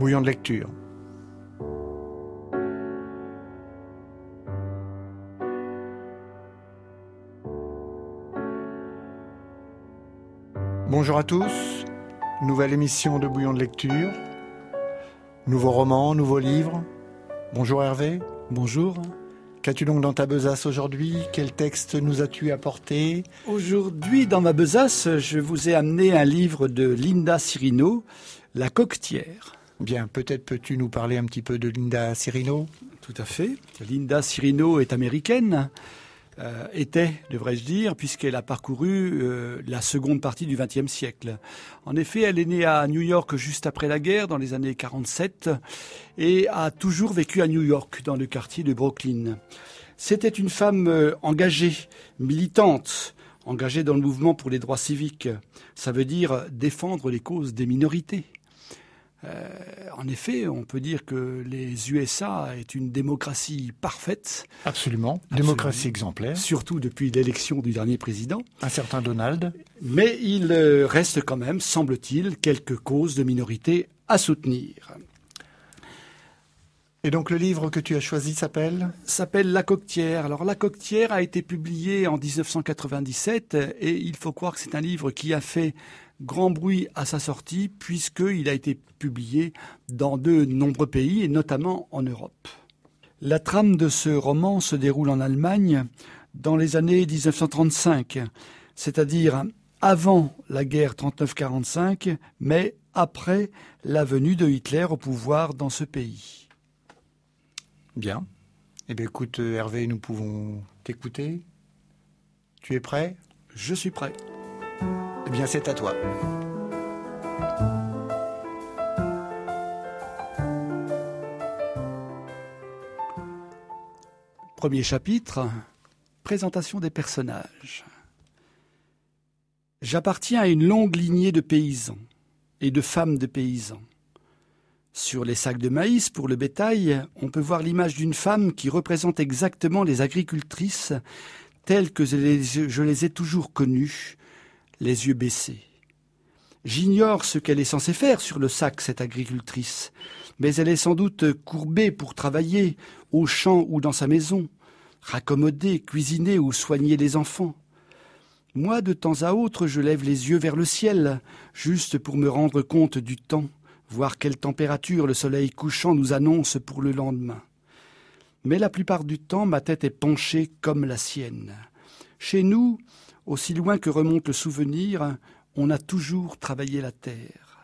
Bouillon de lecture. Bonjour à tous, nouvelle émission de Bouillon de lecture. Nouveaux romans, nouveaux livres. Bonjour Hervé. Bonjour. Qu'as-tu donc dans ta besace aujourd'hui? Quel texte nous as-tu apporté? Aujourd'hui, dans ma besace, je vous ai amené un livre de Linda Cirino, La coquetière. Bien, peut-être peux-tu nous parler un petit peu de Linda Cirino? Tout à fait. Linda Cirino est américaine. Devrais-je dire, puisqu'elle a parcouru la seconde partie du XXe siècle. En effet, elle est née à New York juste après la guerre, dans les années 47, et a toujours vécu à New York, dans le quartier de Brooklyn. C'était une femme engagée, militante, engagée dans le mouvement pour les droits civiques. Ça veut dire défendre les causes des minorités. En effet, on peut dire que les USA est une démocratie parfaite. Absolument. Démocratie exemplaire. Surtout depuis l'élection du dernier président. Un certain Donald. Mais il reste quand même, semble-t-il, quelques causes de minorité à soutenir. Et donc le livre que tu as choisi s'appelle La coquetière. Alors La coquetière a été publié en 1997 et il faut croire que c'est un livre qui a fait grand bruit à sa sortie puisqu'il a été publié dans de nombreux pays et notamment en Europe. La trame de ce roman se déroule en Allemagne dans les années 1935, c'est-à-dire avant la guerre 39-45, mais après la venue de Hitler au pouvoir dans ce pays. Bien. Eh bien écoute Hervé, nous pouvons t'écouter. Tu es prêt? Je suis prêt. Eh bien, c'est à toi. Premier chapitre, présentation des personnages. J'appartiens à une longue lignée de paysans et de femmes de paysans. Sur les sacs de maïs pour le bétail, on peut voir l'image d'une femme qui représente exactement les agricultrices telles que je les ai toujours connues, les yeux baissés. J'ignore ce qu'elle est censée faire sur le sac, cette agricultrice, mais elle est sans doute courbée pour travailler, au champ ou dans sa maison, raccommoder, cuisiner ou soigner les enfants. Moi, de temps à autre, je lève les yeux vers le ciel, juste pour me rendre compte du temps, voir quelle température le soleil couchant nous annonce pour le lendemain. Mais la plupart du temps, ma tête est penchée comme la sienne. Chez nous, aussi loin que remonte le souvenir, on a toujours travaillé la terre.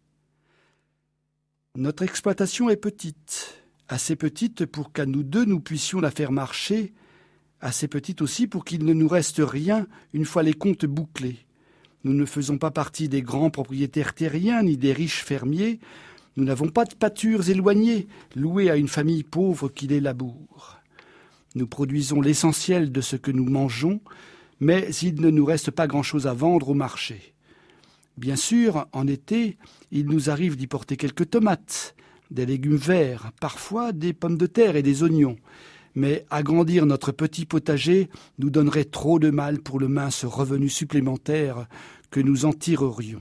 Notre exploitation est petite, assez petite pour qu'à nous deux nous puissions la faire marcher, assez petite aussi pour qu'il ne nous reste rien une fois les comptes bouclés. Nous ne faisons pas partie des grands propriétaires terriens ni des riches fermiers. Nous n'avons pas de pâtures éloignées, louées à une famille pauvre qui les laboure. Nous produisons l'essentiel de ce que nous mangeons, mais il ne nous reste pas grand-chose à vendre au marché. Bien sûr, en été, il nous arrive d'y porter quelques tomates, des légumes verts, parfois des pommes de terre et des oignons. Mais agrandir notre petit potager nous donnerait trop de mal pour le mince revenu supplémentaire que nous en tirerions.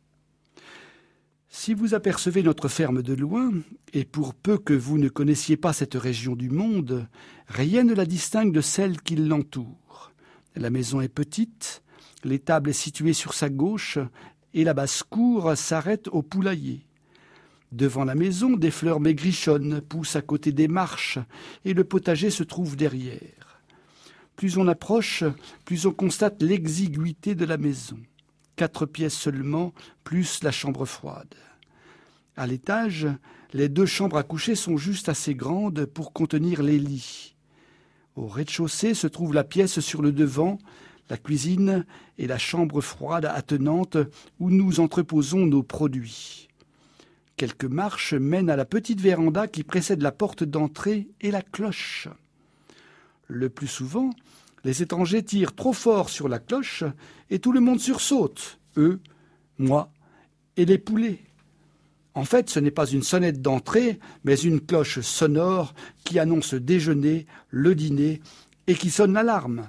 Si vous apercevez notre ferme de loin, et pour peu que vous ne connaissiez pas cette région du monde, rien ne la distingue de celle qui l'entoure. La maison est petite, l'étable est située sur sa gauche et la basse-cour s'arrête au poulailler. Devant la maison, des fleurs maigrichonnes poussent à côté des marches et le potager se trouve derrière. Plus on approche, plus on constate l'exiguïté de la maison. 4 pièces seulement, plus la chambre froide. À l'étage, les 2 chambres à coucher sont juste assez grandes pour contenir les lits. Au rez-de-chaussée se trouve la pièce sur le devant, la cuisine et la chambre froide attenante où nous entreposons nos produits. Quelques marches mènent à la petite véranda qui précède la porte d'entrée et la cloche. Le plus souvent, les étrangers tirent trop fort sur la cloche et tout le monde sursaute, eux, moi et les poulets. En fait, ce n'est pas une sonnette d'entrée, mais une cloche sonore qui annonce le déjeuner, le dîner et qui sonne l'alarme.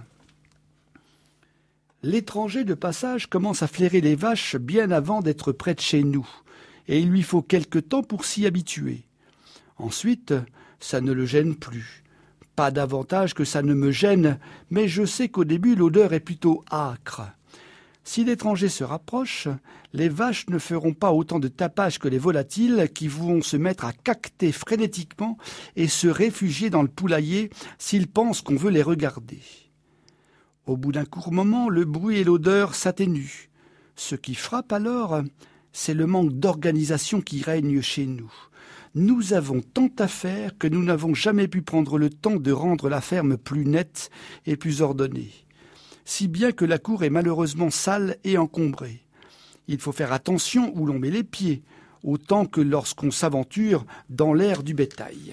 L'étranger de passage commence à flairer les vaches bien avant d'être près de chez nous. et il lui faut quelque temps pour s'y habituer. Ensuite, ça ne le gêne plus. Pas davantage que ça ne me gêne, mais je sais qu'au début l'odeur est plutôt âcre. Si l'étranger se rapproche, les vaches ne feront pas autant de tapage que les volatiles qui vont se mettre à caqueter frénétiquement et se réfugier dans le poulailler s'ils pensent qu'on veut les regarder. Au bout d'un court moment, le bruit et l'odeur s'atténuent. Ce qui frappe alors, c'est le manque d'organisation qui règne chez nous. Nous avons tant à faire que nous n'avons jamais pu prendre le temps de rendre la ferme plus nette et plus ordonnée. Si bien que la cour est malheureusement sale et encombrée. Il faut faire attention où l'on met les pieds, autant que lorsqu'on s'aventure dans l'air du bétail.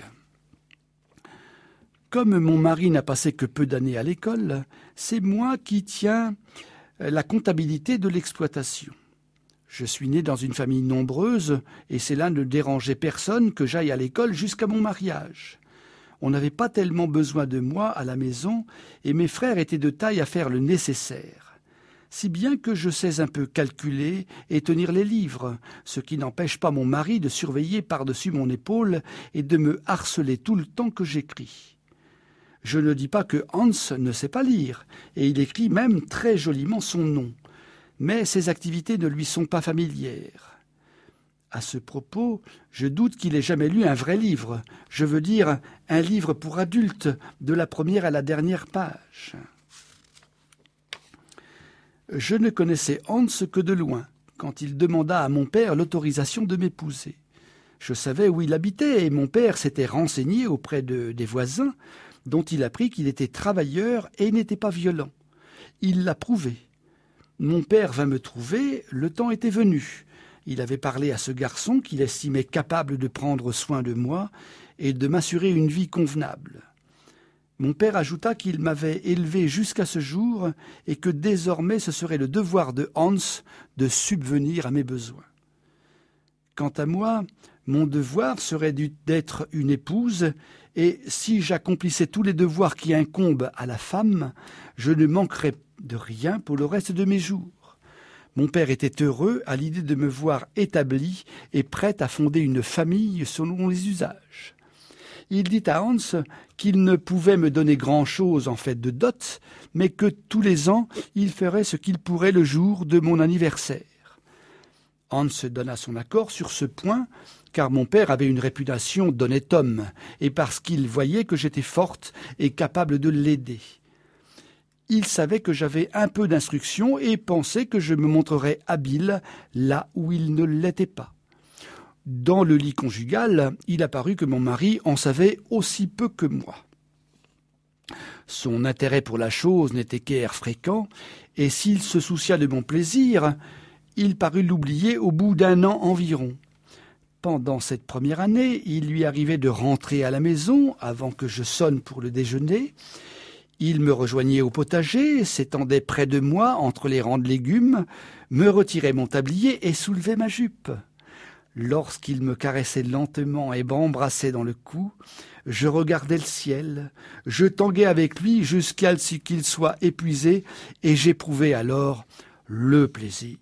Comme mon mari n'a passé que peu d'années à l'école, c'est moi qui tiens la comptabilité de l'exploitation. Je suis né dans une famille nombreuse et cela ne dérangeait personne que j'aille à l'école jusqu'à mon mariage. On n'avait pas tellement besoin de moi à la maison et mes frères étaient de taille à faire le nécessaire. Si bien que je sais un peu calculer et tenir les livres, ce qui n'empêche pas mon mari de surveiller par-dessus mon épaule et de me harceler tout le temps que j'écris. Je ne dis pas que Hans ne sait pas lire, et il écrit même très joliment son nom. Mais ses activités ne lui sont pas familières. À ce propos, je doute qu'il ait jamais lu un vrai livre, je veux dire un livre pour adultes, de la première à la dernière page. Je ne connaissais Hans que de loin, quand il demanda à mon père l'autorisation de m'épouser. Je savais où il habitait et mon père s'était renseigné auprès des voisins, dont il apprit qu'il était travailleur et n'était pas violent. Il l'a prouvé. Mon père vint me trouver, le temps était venu. Il avait parlé à ce garçon qu'il estimait capable de prendre soin de moi et de m'assurer une vie convenable. Mon père ajouta qu'il m'avait élevé jusqu'à ce jour et que désormais ce serait le devoir de Hans de subvenir à mes besoins. Quant à moi, mon devoir serait d'être une épouse et si j'accomplissais tous les devoirs qui incombent à la femme, je ne manquerais de rien pour le reste de mes jours. Mon père était heureux à l'idée de me voir établi et prêt à fonder une famille selon les usages. Il dit à Hans qu'il ne pouvait me donner grand-chose en fait de dot, mais que tous les ans, il ferait ce qu'il pourrait le jour de mon anniversaire. Hans donna son accord sur ce point, car mon père avait une réputation d'honnête homme, et parce qu'il voyait que j'étais forte et capable de l'aider. Il savait que j'avais un peu d'instruction et pensait que je me montrerais habile là où il ne l'était pas. Dans le lit conjugal, il apparut que mon mari en savait aussi peu que moi. Son intérêt pour la chose n'était guère fréquent, et s'il se soucia de mon plaisir, il parut l'oublier au bout d'1 an environ. Pendant cette première année, il lui arrivait de rentrer à la maison avant que je sonne pour le déjeuner. Il me rejoignait au potager, s'étendait près de moi entre les rangs de légumes, me retirait mon tablier et soulevait ma jupe. Lorsqu'il me caressait lentement et m'embrassait dans le cou, je regardais le ciel, je tanguais avec lui jusqu'à ce qu'il soit épuisé et j'éprouvais alors le plaisir.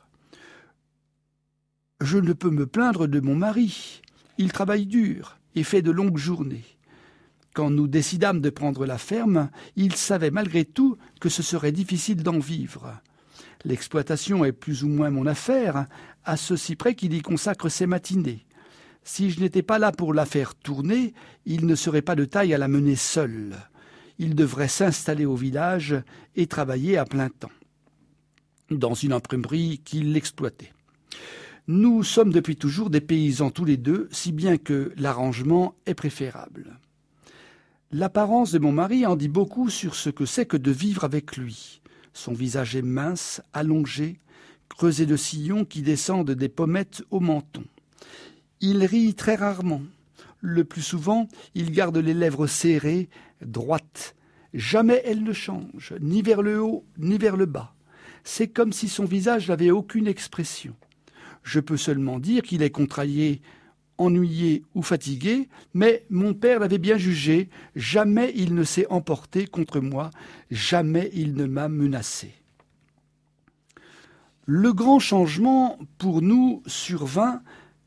Je ne peux me plaindre de mon mari. Il travaille dur et fait de longues journées. Quand nous décidâmes de prendre la ferme, il savait malgré tout que ce serait difficile d'en vivre. L'exploitation est plus ou moins mon affaire, à ceci près qu'il y consacre ses matinées. Si je n'étais pas là pour la faire tourner, il ne serait pas de taille à la mener seul. Il devrait s'installer au village et travailler à plein temps, dans une imprimerie qui l'exploitait. Nous sommes depuis toujours des paysans tous les deux, si bien que l'arrangement est préférable. L'apparence de mon mari en dit beaucoup sur ce que c'est que de vivre avec lui. Son visage est mince, allongé, creusé de sillons qui descendent des pommettes au menton. Il rit très rarement. Le plus souvent, il garde les lèvres serrées, droites. Jamais elles ne changent, ni vers le haut, ni vers le bas. C'est comme si son visage n'avait aucune expression. Je peux seulement dire qu'il est contrarié, ennuyé ou fatigué, mais mon père l'avait bien jugé, jamais il ne s'est emporté contre moi, jamais il ne m'a menacé. Le grand changement pour nous survint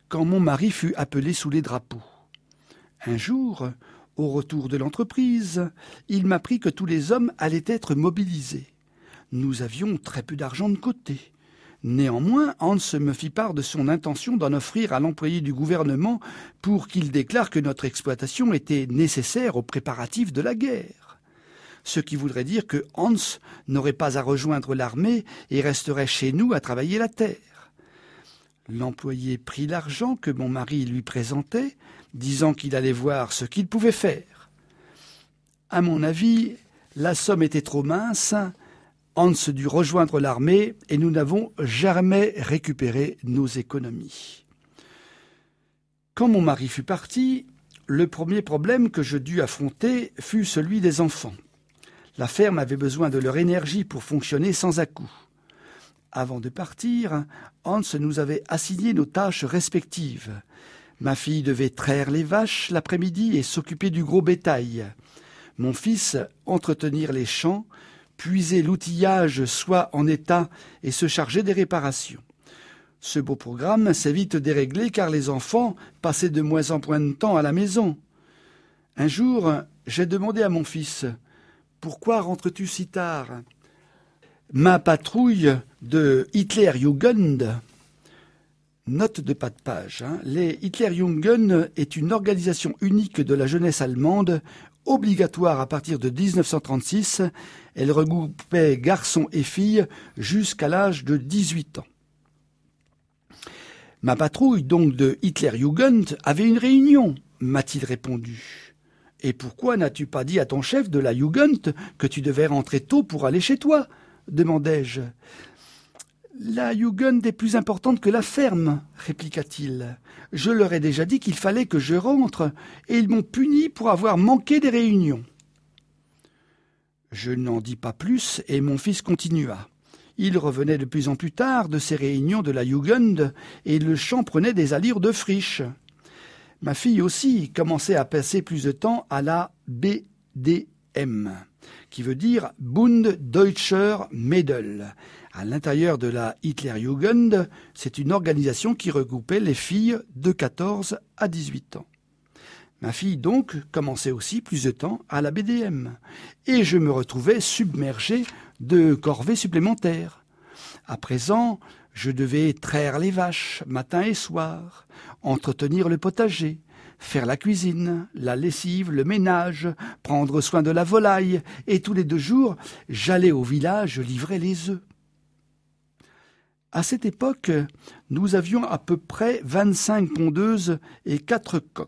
quand mon mari fut appelé sous les drapeaux. Un jour, au retour de l'entreprise, il m'apprit que tous les hommes allaient être mobilisés. Nous avions très peu d'argent de côté. Néanmoins, Hans me fit part de son intention d'en offrir à l'employé du gouvernement pour qu'il déclare que notre exploitation était nécessaire aux préparatifs de la guerre. Ce qui voudrait dire que Hans n'aurait pas à rejoindre l'armée et resterait chez nous à travailler la terre. L'employé prit l'argent que mon mari lui présentait, disant qu'il allait voir ce qu'il pouvait faire. À mon avis, la somme était trop mince. Hans dut rejoindre l'armée et nous n'avons jamais récupéré nos économies. Quand mon mari fut parti, le premier problème que je dus affronter fut celui des enfants. La ferme avait besoin de leur énergie pour fonctionner sans à-coups. Avant de partir, Hans nous avait assigné nos tâches respectives. Ma fille devait traire les vaches l'après-midi et s'occuper du gros bétail. Mon fils, entretenir les champs, puiser l'outillage soit en état et se charger des réparations. Ce beau programme s'est vite déréglé car les enfants passaient de moins en moins de temps à la maison. Un jour, j'ai demandé à mon fils « Pourquoi rentres-tu si tard ?» Ma patrouille de Hitlerjugend, note de pas de page, les Hitlerjugend est une organisation unique de la jeunesse allemande, obligatoire à partir de 1936. Elle regroupait garçons et filles jusqu'à l'âge de 18 ans. Ma patrouille, donc de Hitlerjugend, avait une réunion, m'a-t-il répondu. Et pourquoi n'as-tu pas dit à ton chef de la Jugend que tu devais rentrer tôt pour aller chez toi ? Demandai-je. La Jugend est plus importante que la ferme, répliqua-t-il. Je leur ai déjà dit qu'il fallait que je rentre, et ils m'ont puni pour avoir manqué des réunions. Je n'en dis pas plus, et mon fils continua. Il revenait de plus en plus tard de ces réunions de la Jugend, et le champ prenait des allures de friche. Ma fille aussi commençait à passer plus de temps à la BDM, qui veut dire Bund Deutscher Mädel. À l'intérieur de la Hitlerjugend, c'est une organisation qui regroupait les filles de 14 à 18 ans. Ma fille, donc, commençait aussi plus de temps à la BDM, et je me retrouvais submergé de corvées supplémentaires. À présent, je devais traire les vaches matin et soir, entretenir le potager, faire la cuisine, la lessive, le ménage, prendre soin de la volaille, et tous les 2 jours, j'allais au village livrer les œufs. À cette époque, nous avions à peu près 25 pondeuses et 4 coqs.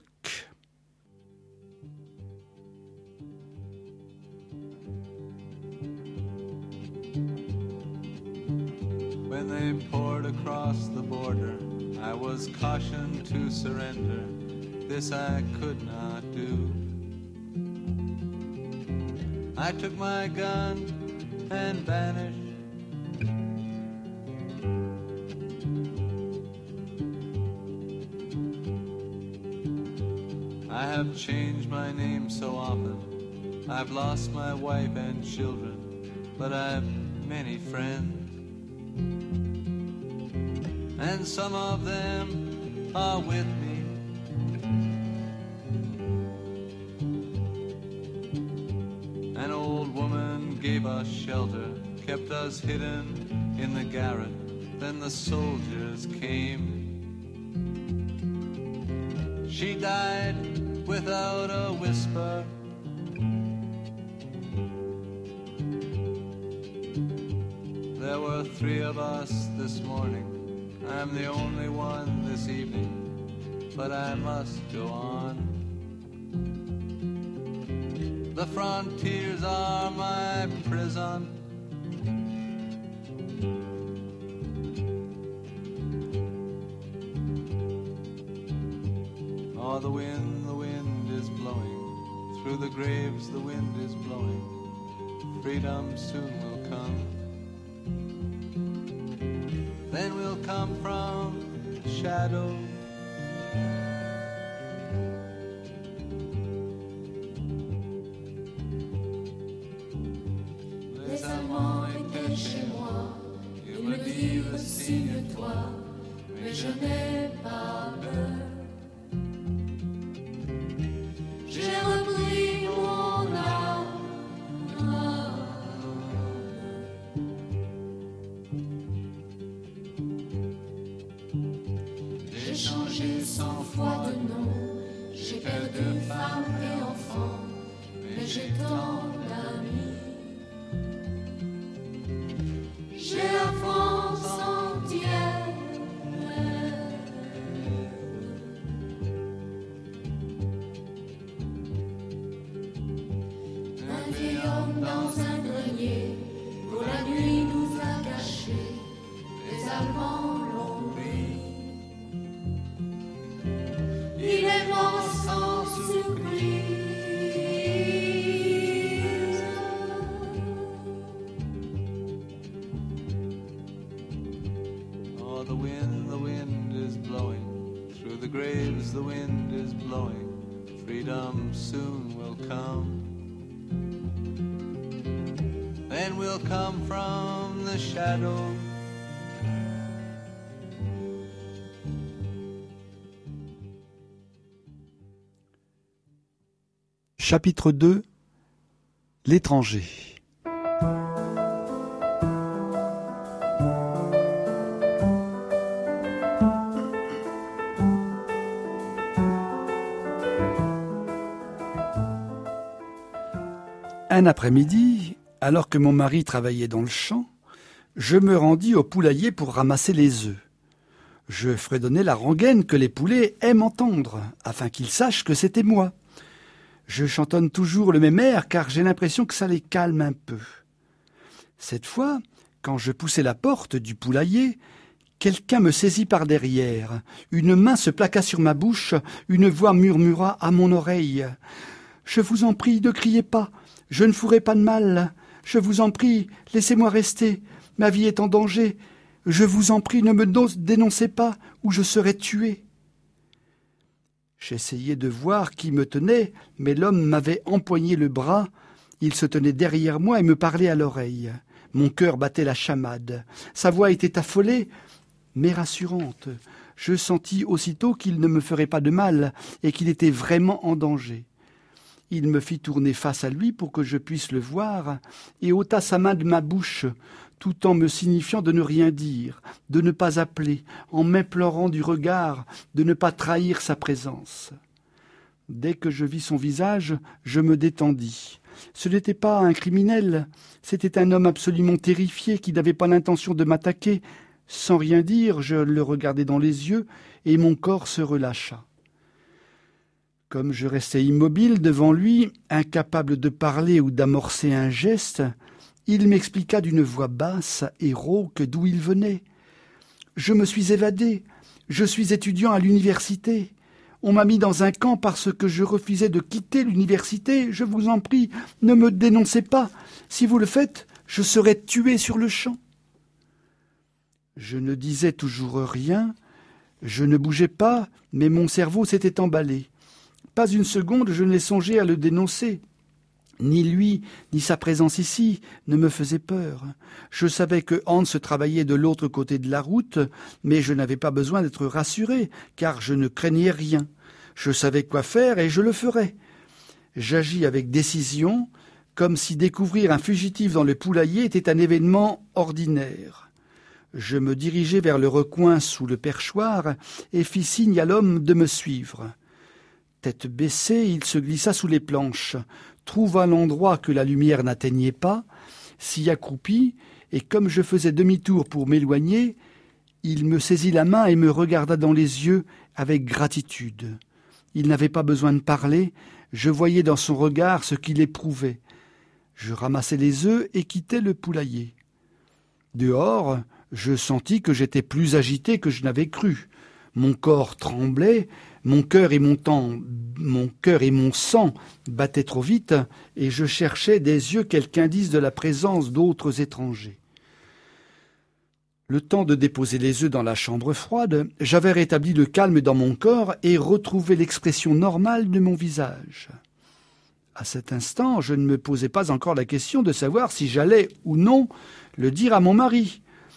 When they poured across the border, I was cautioned to surrender. This I could not do. I took my gun and vanished. I have changed my name so often. I've lost my wife and children, but I've many friends. And some of them are with me. An old woman gave us shelter, kept us hidden in the garret. Then the soldiers came. She died without a whisper. There were 3 of us this morning. I'm the only one this evening, but I must go on. The frontiers are my prison. Oh, the wind is blowing. Through the graves the wind is blowing. Freedom soon will come. Then we'll come from the shadow. Les Allemands étaient chez moi, ils me dirent signe-toi, mais je n'ai pas peur. J'ai repris mon âme. J'ai changé 100 fois de nom, j'ai perdu femme et enfant, mais j'ai tant d'amis. J'ai la France entière. Un vieil homme dans un grenier, pour la nuit nous a cachés, les Allemands l'ont pris. Il est mort sans surprise. Oh, the wind is blowing. Through the graves the wind is blowing. Freedom soon will come. Then we'll come from the shadow. Chapitre 2 L'étranger. Un après-midi, alors que mon mari travaillait dans le champ, je me rendis au poulailler pour ramasser les œufs. Je fredonnais la rengaine que les poulets aiment entendre, afin qu'ils sachent que c'était moi. Je chantonne toujours le même air car j'ai l'impression que ça les calme un peu. Cette fois, quand je poussai la porte du poulailler, quelqu'un me saisit par derrière. Une main se plaqua sur ma bouche, une voix murmura à mon oreille. « Je vous en prie, ne criez pas, je ne ferai pas de mal. Je vous en prie, laissez-moi rester, ma vie est en danger. Je vous en prie, ne me dénoncez pas ou je serai tué. » J'essayais de voir qui me tenait, mais l'homme m'avait empoigné le bras. Il se tenait derrière moi et me parlait à l'oreille. Mon cœur battait la chamade. Sa voix était affolée, mais rassurante. Je sentis aussitôt qu'il ne me ferait pas de mal et qu'il était vraiment en danger. Il me fit tourner face à lui pour que je puisse le voir et ôta sa main de ma bouche, tout en me signifiant de ne rien dire, de ne pas appeler, en m'implorant du regard, de ne pas trahir sa présence. Dès que je vis son visage, je me détendis. Ce n'était pas un criminel, c'était un homme absolument terrifié qui n'avait pas l'intention de m'attaquer. Sans rien dire, je le regardai dans les yeux et mon corps se relâcha. Comme je restais immobile devant lui, incapable de parler ou d'amorcer un geste, il m'expliqua d'une voix basse et rauque d'où il venait. « Je me suis évadé, je suis étudiant à l'université. On m'a mis dans un camp parce que je refusais de quitter l'université. Je vous en prie, ne me dénoncez pas. Si vous le faites, je serai tué sur le champ. » Je ne disais toujours rien, je ne bougeais pas, mais mon cerveau s'était emballé. Pas une seconde je n'ai songé à le dénoncer. Ni lui, ni sa présence ici ne me faisaient peur. Je savais que Hans travaillait de l'autre côté de la route, mais je n'avais pas besoin d'être rassuré, car je ne craignais rien. Je savais quoi faire et je le ferais. J'agis avec décision, comme si découvrir un fugitif dans le poulailler était un événement ordinaire. Je me dirigeai vers le recoin sous le perchoir et fis signe à l'homme de me suivre. Tête baissée, il se glissa sous les planches, trouva l'endroit que la lumière n'atteignait pas, s'y accroupit, et comme je faisais demi-tour pour m'éloigner, il me saisit la main et me regarda dans les yeux avec gratitude. Il n'avait pas besoin de parler, je voyais dans son regard ce qu'il éprouvait. Je ramassai les œufs et quittai le poulailler. Dehors, je sentis que j'étais plus agité que je n'avais cru. Mon corps tremblait, mon cœur et mon sang battaient trop vite, et je cherchais des yeux quelque indice de la présence d'autres étrangers. Le temps de déposer les œufs dans la chambre froide, j'avais rétabli le calme dans mon corps et retrouvé l'expression normale de mon visage. À cet instant, je ne me posais pas encore la question de savoir si j'allais ou non le dire à mon mari.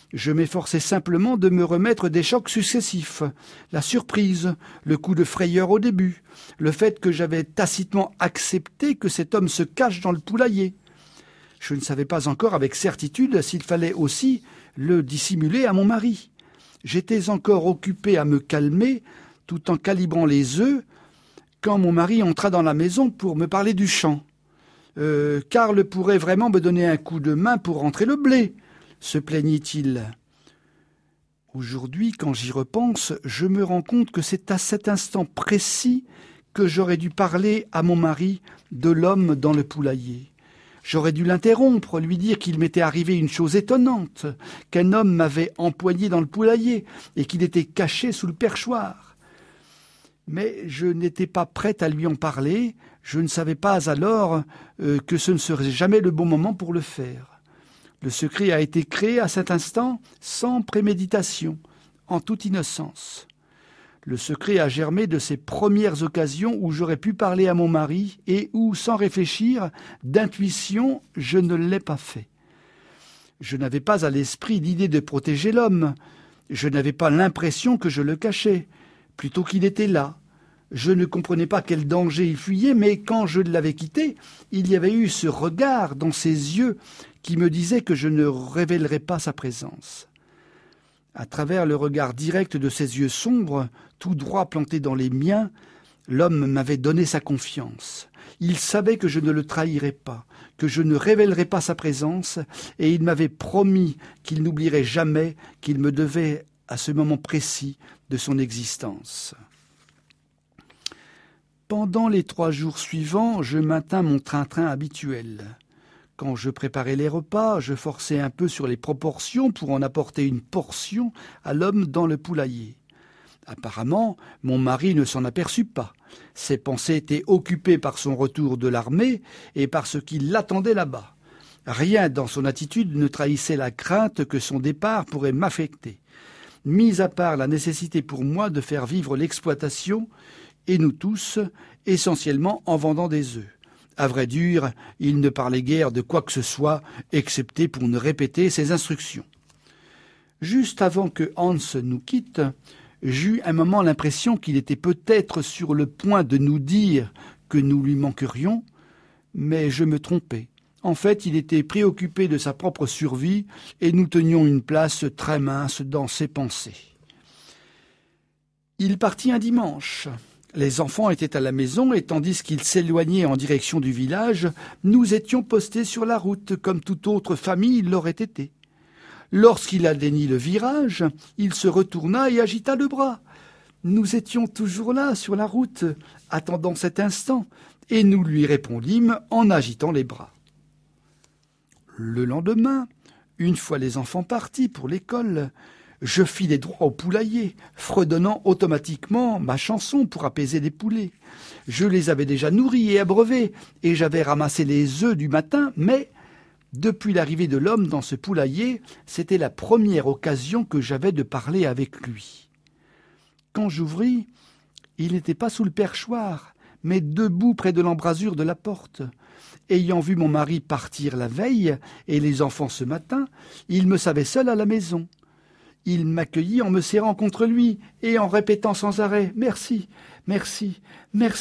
Je m'efforçais simplement de me remettre des chocs successifs. La surprise, le coup de frayeur au début, le fait que j'avais tacitement accepté que cet homme se cache dans le poulailler. Je ne savais pas encore avec certitude s'il fallait aussi le dissimuler à mon mari. J'étais encore occupé à me calmer tout en calibrant les œufs quand mon mari entra dans la maison pour me parler du champ. Karl pourrait vraiment me donner un coup de main pour rentrer le blé, se plaignit-il. Aujourd'hui, quand j'y repense, je me rends compte que c'est à cet instant précis que j'aurais dû parler à mon mari de l'homme dans le poulailler. J'aurais dû l'interrompre, lui dire qu'il m'était arrivé une chose étonnante, qu'un homme m'avait empoigné dans le poulailler et qu'il était caché sous le perchoir. Mais je n'étais pas prête à lui en parler, je ne savais pas alors que ce ne serait jamais le bon moment pour le faire. Le secret a été créé à cet instant sans préméditation, en toute innocence. Le secret a germé de ces premières occasions où j'aurais pu parler à mon mari et où, sans réfléchir, d'intuition, je ne l'ai pas fait. Je n'avais pas à l'esprit l'idée de protéger l'homme. Je n'avais pas l'impression que je le cachais, plutôt qu'il était là. Je ne comprenais pas quel danger il fuyait, mais quand je l'avais quitté, il y avait eu ce regard dans ses yeux qui me disait que je ne révélerais pas sa présence. À travers le regard direct de ses yeux sombres, tout droit plantés dans les miens, l'homme m'avait donné sa confiance. Il savait que je ne le trahirais pas, que je ne révélerais pas sa présence, et il m'avait promis qu'il n'oublierait jamais qu'il me devait à ce moment précis de son existence. Pendant les 3 jours suivants, je maintins mon train-train habituel. Quand je préparais les repas, je forçais un peu sur les proportions pour en apporter une portion à l'homme dans le poulailler. Apparemment, mon mari ne s'en aperçut pas. Ses pensées étaient occupées par son retour de l'armée et par ce qui l'attendait là-bas. Rien dans son attitude ne trahissait la crainte que son départ pourrait m'affecter. Mis à part la nécessité pour moi de faire vivre l'exploitation, et nous tous, essentiellement en vendant des œufs. À vrai dire, il ne parlait guère de quoi que ce soit, excepté pour ne répéter ses instructions. Juste avant que Hans nous quitte, j'eus un moment l'impression qu'il était peut-être sur le point de nous dire que nous lui manquerions, mais je me trompais. En fait, il était préoccupé de sa propre survie et nous tenions une place très mince dans ses pensées. Il partit un dimanche. Les enfants étaient à la maison et tandis qu'ils s'éloignaient en direction du village, nous étions postés sur la route comme toute autre famille l'aurait été. Lorsqu'il atteignit le virage, il se retourna et agita le bras. Nous étions toujours là, sur la route, attendant cet instant, et nous lui répondîmes en agitant les bras. Le lendemain, une fois les enfants partis pour l'école, je filai droit au poulailler, fredonnant automatiquement ma chanson pour apaiser les poulets. Je les avais déjà nourris et abreuvés, et j'avais ramassé les œufs du matin, mais depuis l'arrivée de l'homme dans ce poulailler, c'était la première occasion que j'avais de parler avec lui. Quand j'ouvris, il n'était pas sous le perchoir, mais debout près de l'embrasure de la porte. Ayant vu mon mari partir la veille et les enfants ce matin, il me savait seul à la maison. Il m'accueillit en me serrant contre lui et en répétant sans arrêt « Merci, merci, merci ».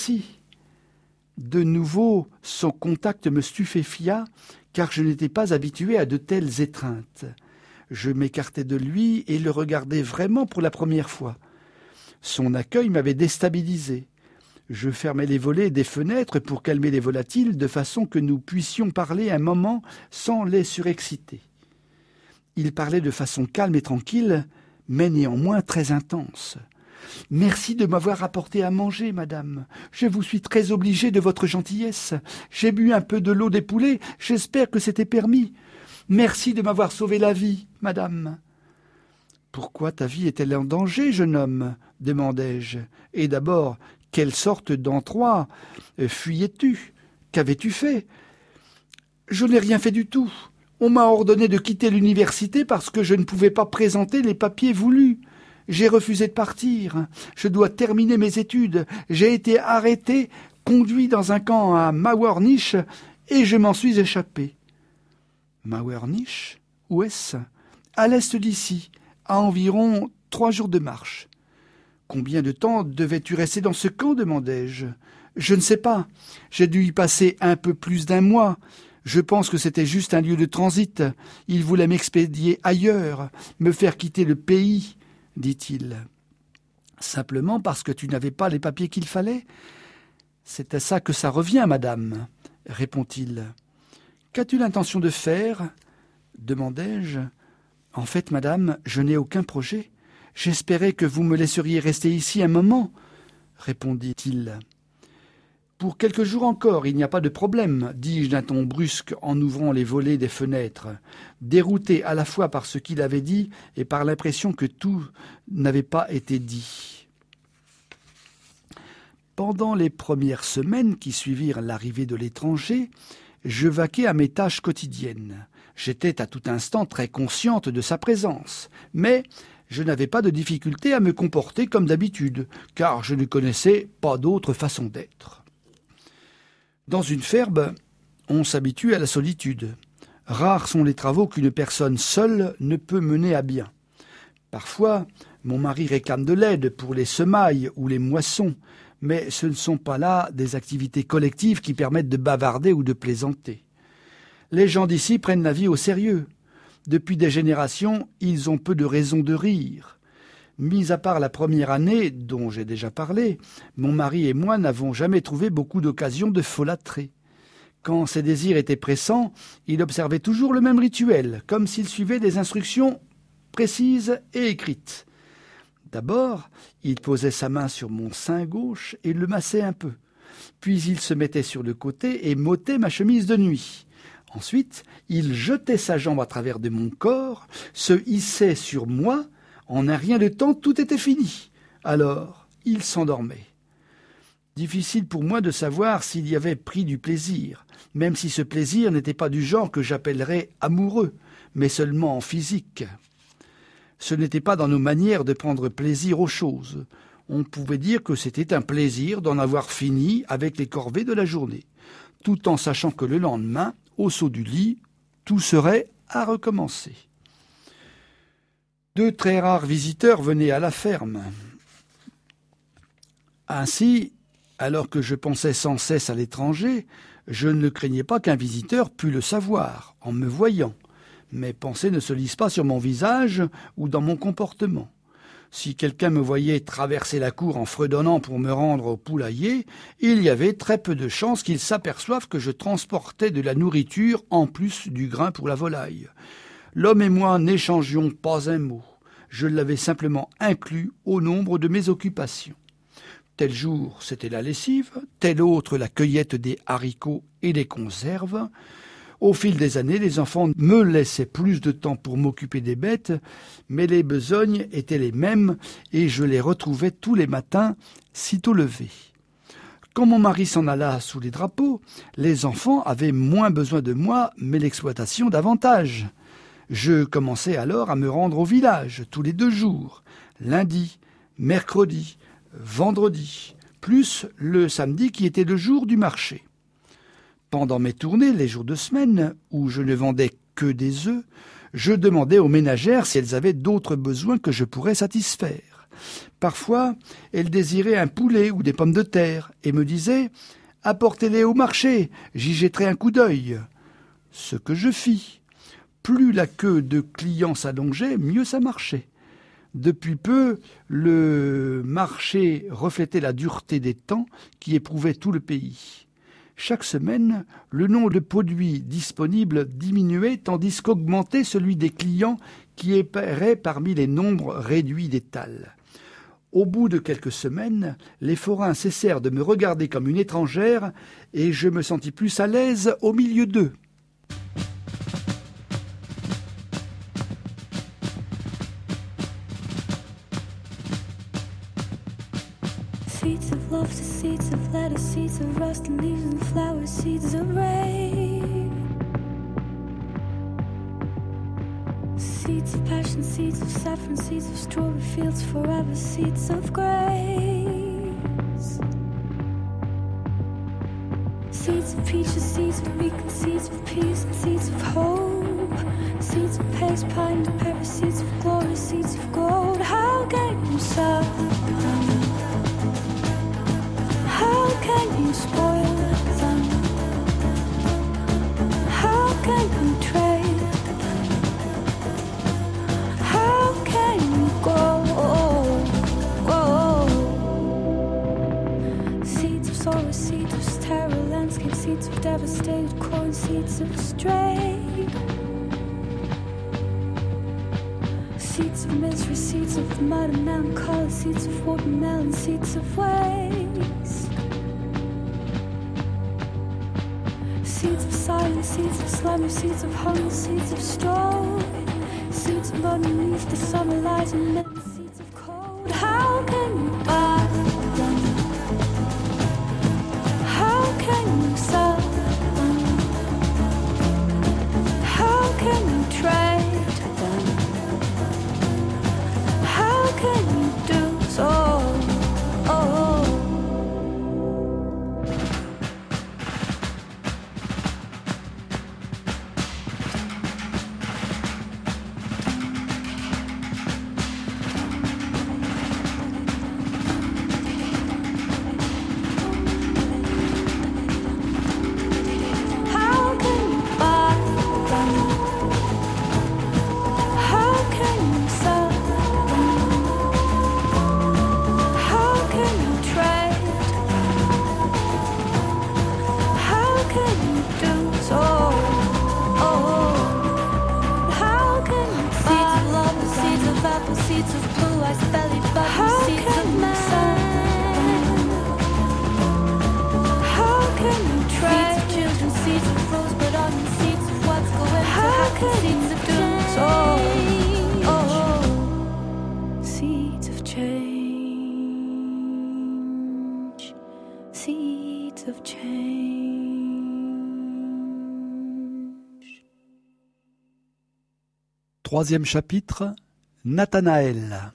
De nouveau, son contact me stupéfia, car je n'étais pas habitué à de telles étreintes. Je m'écartai de lui et le regardai vraiment pour la première fois. Son accueil m'avait déstabilisé. Je fermai les volets des fenêtres pour calmer les volatiles, de façon que nous puissions parler un moment sans les surexciter. Il parlait de façon calme et tranquille, mais néanmoins très intense. « Merci de m'avoir apporté à manger, madame. Je vous suis très obligé de votre gentillesse. J'ai bu un peu de l'eau des poulets, j'espère que c'était permis. Merci de m'avoir sauvé la vie, madame. »« Pourquoi ta vie est-elle en danger, jeune homme ?» demandai-je. « Et d'abord, quelle sorte d'endroit fuyais-tu? Qu'avais-tu fait ?»« Je n'ai rien fait du tout. On m'a ordonné de quitter l'université parce que je ne pouvais pas présenter les papiers voulus. J'ai refusé de partir. Je dois terminer mes études. J'ai été arrêté, conduit dans un camp à Mauernisch et je m'en suis échappé. »« Mauernisch ? Où est-ce ? à l'est d'ici, à environ 3 jours de marche. » « Combien de temps devais-tu rester dans ce camp ?» demandai-je. « Je ne sais pas. J'ai dû y passer un peu plus d'1 mois. Je pense que c'était juste un lieu de transit. Il voulait m'expédier ailleurs, me faire quitter le pays, dit-il. « Simplement parce que tu n'avais pas les papiers qu'il fallait ? » ?»« C'est à ça que ça revient, madame, » répond-il. « Qu'as-tu l'intention de faire ?» demandai-je. « En fait, madame, je n'ai aucun projet. J'espérais que vous me laisseriez rester ici un moment, » répondit-il. « Pour quelques jours encore, il n'y a pas de problème, dis-je d'un ton brusque en ouvrant les volets des fenêtres, dérouté à la fois par ce qu'il avait dit et par l'impression que tout n'avait pas été dit. Pendant les premières semaines qui suivirent l'arrivée de l'étranger, je vaquais à mes tâches quotidiennes. J'étais à tout instant très consciente de sa présence, mais je n'avais pas de difficulté à me comporter comme d'habitude, car je ne connaissais pas d'autre façon d'être. Dans une ferme, on s'habitue à la solitude. Rares sont les travaux qu'une personne seule ne peut mener à bien. Parfois, mon mari réclame de l'aide pour les semailles ou les moissons, mais ce ne sont pas là des activités collectives qui permettent de bavarder ou de plaisanter. Les gens d'ici prennent la vie au sérieux. Depuis des générations, ils ont peu de raisons de rire. Mis à part la première année, dont j'ai déjà parlé, mon mari et moi n'avons jamais trouvé beaucoup d'occasions de folâtrer. Quand ses désirs étaient pressants, il observait toujours le même rituel, comme s'il suivait des instructions précises et écrites. D'abord, il posait sa main sur mon sein gauche et le massait un peu. Puis il se mettait sur le côté et m'ôtait ma chemise de nuit. Ensuite, il jetait sa jambe à travers de mon corps, se hissait sur moi. En un rien de temps, tout était fini. Alors, il s'endormait. Difficile pour moi de savoir s'il y avait pris du plaisir, même si ce plaisir n'était pas du genre que j'appellerais amoureux, mais seulement en physique. Ce n'était pas dans nos manières de prendre plaisir aux choses. On pouvait dire que c'était un plaisir d'en avoir fini avec les corvées de la journée, tout en sachant que le lendemain, au saut du lit, tout serait à recommencer. 2 très rares visiteurs venaient à la ferme. Ainsi, alors que je pensais sans cesse à l'étranger, je ne craignais pas qu'un visiteur pût le savoir en me voyant. Mes pensées ne se lisent pas sur mon visage ou dans mon comportement. Si quelqu'un me voyait traverser la cour en fredonnant pour me rendre au poulailler, il y avait très peu de chances qu'il s'aperçoive que je transportais de la nourriture en plus du grain pour la volaille. L'homme et moi n'échangions pas un mot. Je l'avais simplement inclus au nombre de mes occupations. Tel jour, c'était la lessive, tel autre, la cueillette des haricots et des conserves. Au fil des années, les enfants me laissaient plus de temps pour m'occuper des bêtes, mais les besognes étaient les mêmes et je les retrouvais tous les matins, sitôt levés. Quand mon mari s'en alla sous les drapeaux, les enfants avaient moins besoin de moi, mais l'exploitation davantage. Je commençais alors à me rendre au village tous les 2 jours, lundi, mercredi, vendredi, plus le samedi qui était le jour du marché. Pendant mes tournées, les jours de semaine, où je ne vendais que des œufs, je demandais aux ménagères si elles avaient d'autres besoins que je pourrais satisfaire. Parfois, elles désiraient un poulet ou des pommes de terre et me disaient « Apportez-les au marché, j'y jetterai un coup d'œil ». Ce que je fis. Plus la queue de clients s'allongeait, mieux ça marchait. Depuis peu, le marché reflétait la dureté des temps qui éprouvaient tout le pays. Chaque semaine, le nombre de produits disponibles diminuait tandis qu'augmentait celui des clients qui erraient parmi les nombres réduits d'étals. Au bout de quelques semaines, les forains cessèrent de me regarder comme une étrangère et je me sentis plus à l'aise au milieu d'eux. Seeds of love to seeds of lettuce, seeds of rust and leaves and flowers, seeds of rain. Seeds of passion, seeds of saffron, seeds of strawberry fields forever, seeds of grace. Seeds of peaches, seeds of beacon, seeds of peace and seeds of hope. seeds of paste, pine to pepper, seeds of glory, seeds of gold. How can you sell them? How can you spoil them? How can you trade them? How can you go? Seeds of sorrow, seeds of terror, landscape, seeds of devastated corn, seeds of stray. Seeds of misery, seeds of mud and melancholy, seeds of watermelon, seeds of waste. Seeds of silence, seeds of slumber, seeds of hunger, seeds of stone. Seeds of underneath the summer light and then seeds of cold. How can you buy them? How can you sell them? How can you trade them? How can you do so? Troisième chapitre, Nathanaël.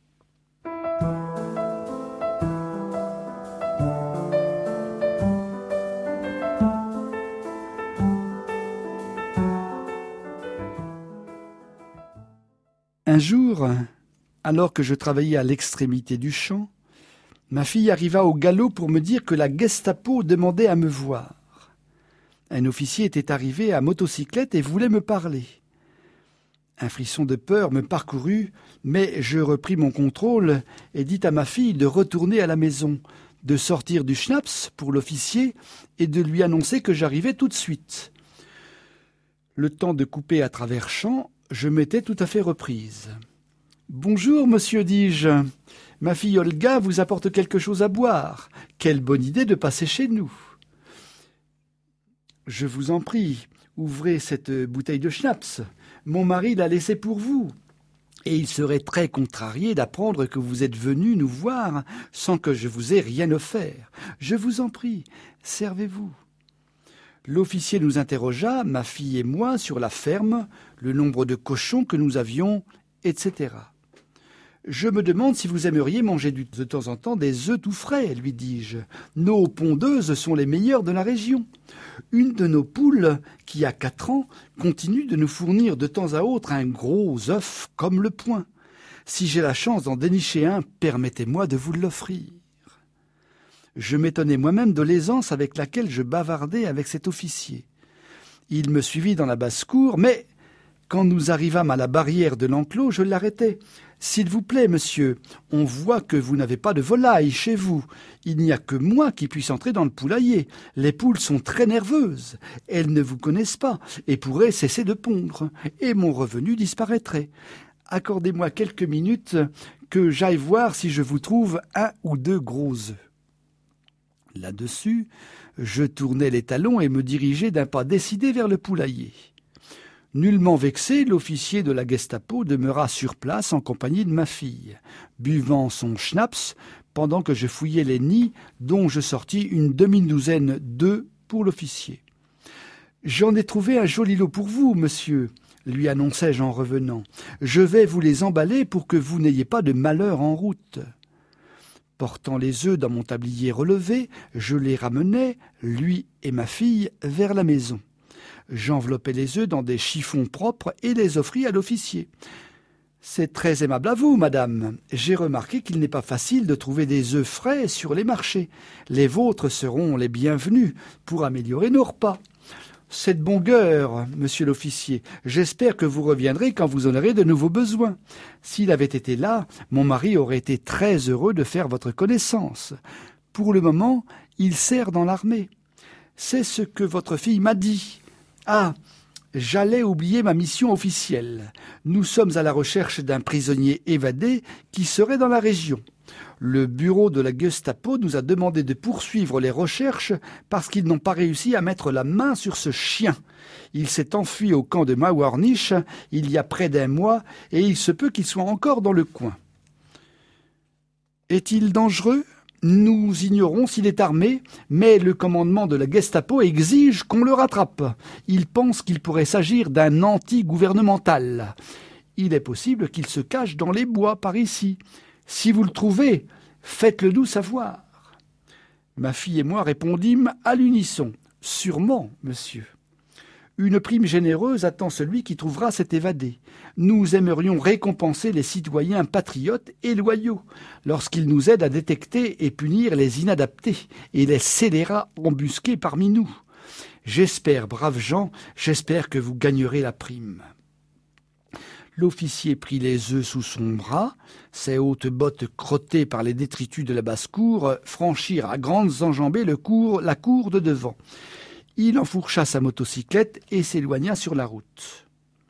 Un jour, alors que je travaillais à l'extrémité du champ, ma fille arriva au galop pour me dire que la Gestapo demandait à me voir. Un officier était arrivé à motocyclette et voulait me parler. Un frisson de peur me parcourut, mais je repris mon contrôle et dis à ma fille de retourner à la maison, de sortir du schnapps pour l'officier et de lui annoncer que j'arrivais tout de suite. Le temps de couper à travers champs, je m'étais tout à fait reprise. « Bonjour, monsieur, dis-je. Ma fille Olga vous apporte quelque chose à boire. Quelle bonne idée de passer chez nous. »« Je vous en prie, ouvrez cette bouteille de schnapps. Mon mari l'a laissée pour vous. Et il serait très contrarié d'apprendre que vous êtes venu nous voir sans que je vous ai rien offert. Je vous en prie, servez-vous. » L'officier nous interrogea, ma fille et moi, sur la ferme, le nombre de cochons que nous avions, etc. « Je me demande si vous aimeriez manger de temps en temps des œufs tout frais, lui dis-je. Nos pondeuses sont les meilleures de la région. Une de nos poules, qui a 4 ans, continue de nous fournir de temps à autre un gros œuf comme le poing. Si j'ai la chance d'en dénicher un, permettez-moi de vous l'offrir. » Je m'étonnais moi-même de l'aisance avec laquelle je bavardais avec cet officier. Il me suivit dans la basse-cour, mais quand nous arrivâmes à la barrière de l'enclos, je l'arrêtai. « S'il vous plaît, monsieur, on voit que vous n'avez pas de volaille chez vous. Il n'y a que moi qui puisse entrer dans le poulailler. Les poules sont très nerveuses. Elles ne vous connaissent pas et pourraient cesser de pondre, et mon revenu disparaîtrait. Accordez-moi quelques minutes que j'aille voir si je vous trouve 1 ou 2 gros œufs. » Là-dessus, je tournai les talons et me dirigeai d'un pas décidé vers le poulailler. Nullement vexé, l'officier de la Gestapo demeura sur place en compagnie de ma fille, buvant son schnapps pendant que je fouillais les nids dont je sortis une demi-douzaine d'œufs pour l'officier. « J'en ai trouvé un joli lot pour vous, monsieur, » lui annonçai-je en revenant. « Je vais vous les emballer pour que vous n'ayez pas de malheur en route. » Portant les œufs dans mon tablier relevé, je les ramenai, lui et ma fille, vers la maison. J'enveloppais les œufs dans des chiffons propres et les offris à l'officier. « C'est très aimable à vous, madame. J'ai remarqué qu'il n'est pas facile de trouver des œufs frais sur les marchés. Les vôtres seront les bienvenus pour améliorer nos repas. » « C'est de bon cœur, monsieur l'officier. J'espère que vous reviendrez quand vous en aurez de nouveaux besoins. S'il avait été là, mon mari aurait été très heureux de faire votre connaissance. Pour le moment, il sert dans l'armée. C'est ce que votre fille m'a dit. Ah, j'allais oublier ma mission officielle. Nous sommes à la recherche d'un prisonnier évadé qui serait dans la région. Le bureau de la Gestapo nous a demandé de poursuivre les recherches parce qu'ils n'ont pas réussi à mettre la main sur ce chien. Il s'est enfui au camp de Mawarnish il y a près d'un mois et il se peut qu'il soit encore dans le coin. Est-il dangereux ? Nous ignorons s'il est armé, mais le commandement de la Gestapo exige qu'on le rattrape. Il pense qu'il pourrait s'agir d'un anti-gouvernemental. Il est possible qu'il se cache dans les bois par ici. Si vous le trouvez, faites-le nous savoir. Ma fille et moi répondîmes à l'unisson. Sûrement, monsieur. Une prime généreuse attend celui qui trouvera cet évadé. Nous aimerions récompenser les citoyens patriotes et loyaux lorsqu'ils nous aident à détecter et punir les inadaptés et les scélérats embusqués parmi nous. J'espère, braves gens, j'espère que vous gagnerez la prime. L'officier prit les œufs sous son bras, ses hautes bottes crottées par les détritus de la basse-cour franchirent à grandes enjambées la cour de devant. Il enfourcha sa motocyclette et s'éloigna sur la route.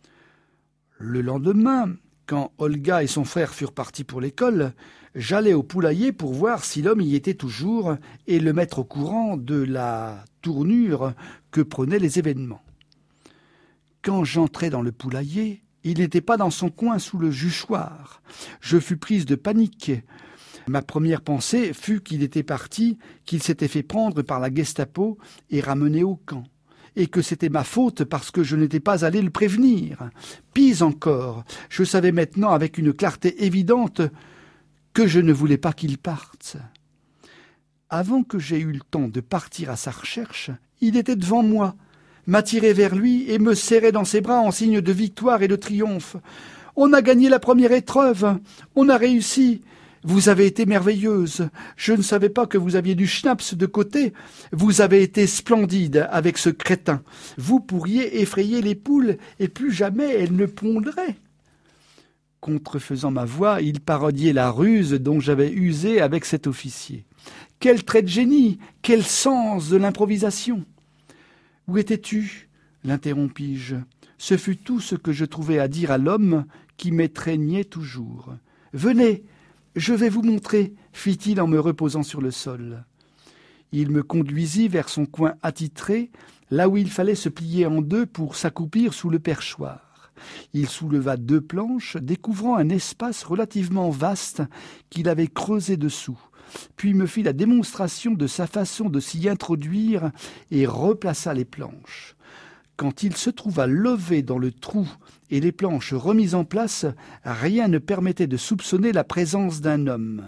Le lendemain, quand Olga et son frère furent partis pour l'école, j'allai au poulailler pour voir si l'homme y était toujours et le mettre au courant de la tournure que prenaient les événements. Quand j'entrai dans le poulailler, il n'était pas dans son coin sous le juchoir. Je fus prise de panique. Ma première pensée fut qu'il était parti, qu'il s'était fait prendre par la Gestapo et ramené au camp, et que c'était ma faute parce que je n'étais pas allé le prévenir. Pis encore, je savais maintenant avec une clarté évidente que je ne voulais pas qu'il parte. Avant que j'aie eu le temps de partir à sa recherche, il était devant moi, m'attirait vers lui et me serrait dans ses bras en signe de victoire et de triomphe. « On a gagné la première épreuve, on a réussi. Vous avez été merveilleuse. Je ne savais pas que vous aviez du schnapps de côté. Vous avez été splendide avec ce crétin. Vous pourriez effrayer les poules et plus jamais elles ne pondraient. » Contrefaisant ma voix, il parodiait la ruse dont j'avais usé avec cet officier. Quel trait de génie, quel sens de l'improvisation! « Où étais-tu » l'interrompis-je. Ce fut tout ce que je trouvais à dire à l'homme qui m'étreignait toujours. « Venez, je vais vous montrer » fit-il en me reposant sur le sol. Il me conduisit vers son coin attitré, là où il fallait se plier en deux pour s'accroupir sous le perchoir. Il souleva 2 planches, découvrant un espace relativement vaste qu'il avait creusé dessous, puis me fit la démonstration de sa façon de s'y introduire et replaça les planches. Quand il se trouva levé dans le trou et les planches remises en place, rien ne permettait de soupçonner la présence d'un homme.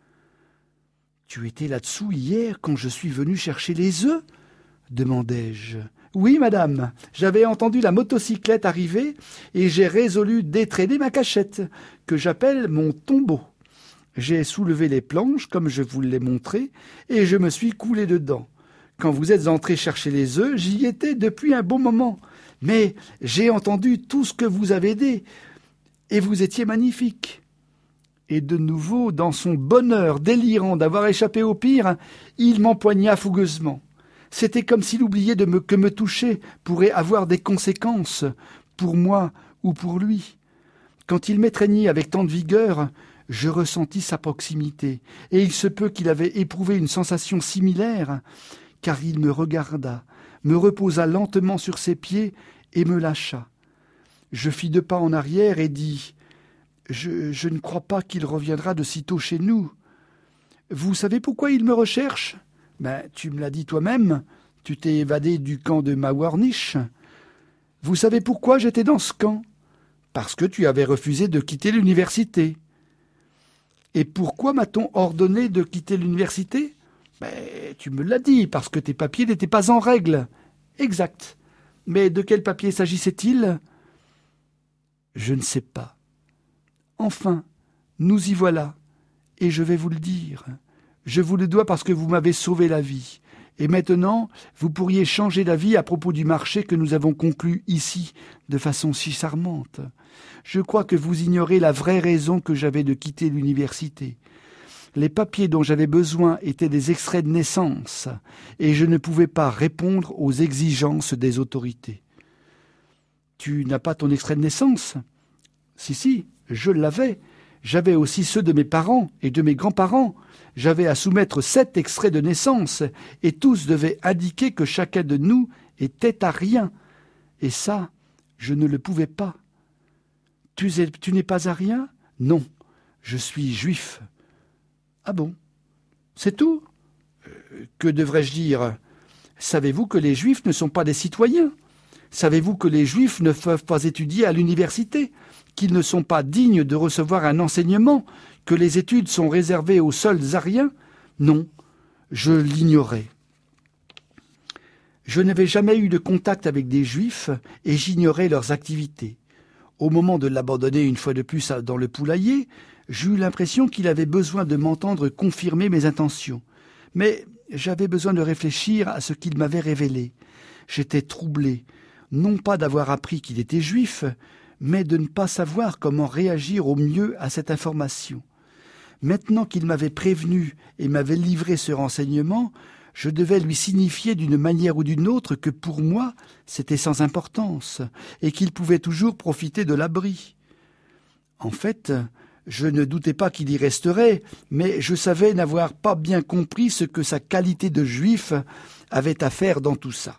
« Tu étais là-dessous hier quand je suis venu chercher les œufs » demandai-je. « Oui, madame, j'avais entendu la motocyclette arriver et j'ai résolu d'étraîner ma cachette, que j'appelle mon tombeau. J'ai soulevé les planches, comme je vous l'ai montré, et je me suis coulé dedans. Quand vous êtes entré chercher les œufs, j'y étais depuis un bon moment. Mais j'ai entendu tout ce que vous avez dit, et vous étiez magnifique. » Et de nouveau, dans son bonheur délirant d'avoir échappé au pire, il m'empoigna fougueusement. C'était comme s'il oubliait que me toucher pourrait avoir des conséquences, pour moi ou pour lui. Quand il m'étreignit avec tant de vigueur, je ressentis sa proximité, et il se peut qu'il avait éprouvé une sensation similaire, car il me regarda, me reposa lentement sur ses pieds et me lâcha. Je fis 2 pas en arrière et dis « Je ne crois pas qu'il reviendra de sitôt chez nous. Vous savez pourquoi il me recherche ? Tu me l'as dit toi-même, tu t'es évadé du camp de Mawarnish. Vous savez pourquoi j'étais dans ce camp ? Parce que tu avais refusé de quitter l'université. Et pourquoi m'a-t-on ordonné de quitter l'université ? Tu me l'as dit, parce que tes papiers n'étaient pas en règle. Exact. Mais de quel papier s'agissait-il ? Je ne sais pas. Enfin, nous y voilà, et je vais vous le dire. Je vous le dois parce que vous m'avez sauvé la vie. Et maintenant, vous pourriez changer d'avis à propos du marché que nous avons conclu ici de façon si charmante. Je crois que vous ignorez la vraie raison que j'avais de quitter l'université. Les papiers dont j'avais besoin étaient des extraits de naissance, et je ne pouvais pas répondre aux exigences des autorités. Tu n'as pas ton extrait de naissance ? Si, je l'avais. J'avais aussi ceux de mes parents et de mes grands-parents. J'avais à soumettre 7 extraits de naissance, et tous devaient indiquer que chacun de nous était arien. Et ça, je ne le pouvais pas. Tu n'es pas arien ? Non, je suis juif. Ah bon ? C'est tout ? Que devrais-je dire ? Savez-vous que les juifs ne sont pas des citoyens ? Savez-vous que les juifs ne peuvent pas étudier à l'université ? Qu'ils ne sont pas dignes de recevoir un enseignement ? Que les études sont réservées aux seuls ariens ? Non, je l'ignorais. Je n'avais jamais eu de contact avec des juifs et j'ignorais leurs activités. Au moment de l'abandonner une fois de plus dans le poulailler, j'eus eu l'impression qu'il avait besoin de m'entendre confirmer mes intentions. Mais j'avais besoin de réfléchir à ce qu'il m'avait révélé. J'étais troublé, non pas d'avoir appris qu'il était juif, mais de ne pas savoir comment réagir au mieux à cette information. Maintenant qu'il m'avait prévenu et m'avait livré ce renseignement, je devais lui signifier d'une manière ou d'une autre que pour moi, c'était sans importance, et qu'il pouvait toujours profiter de l'abri. En fait, je ne doutais pas qu'il y resterait, mais je savais n'avoir pas bien compris ce que sa qualité de juif avait à faire dans tout ça.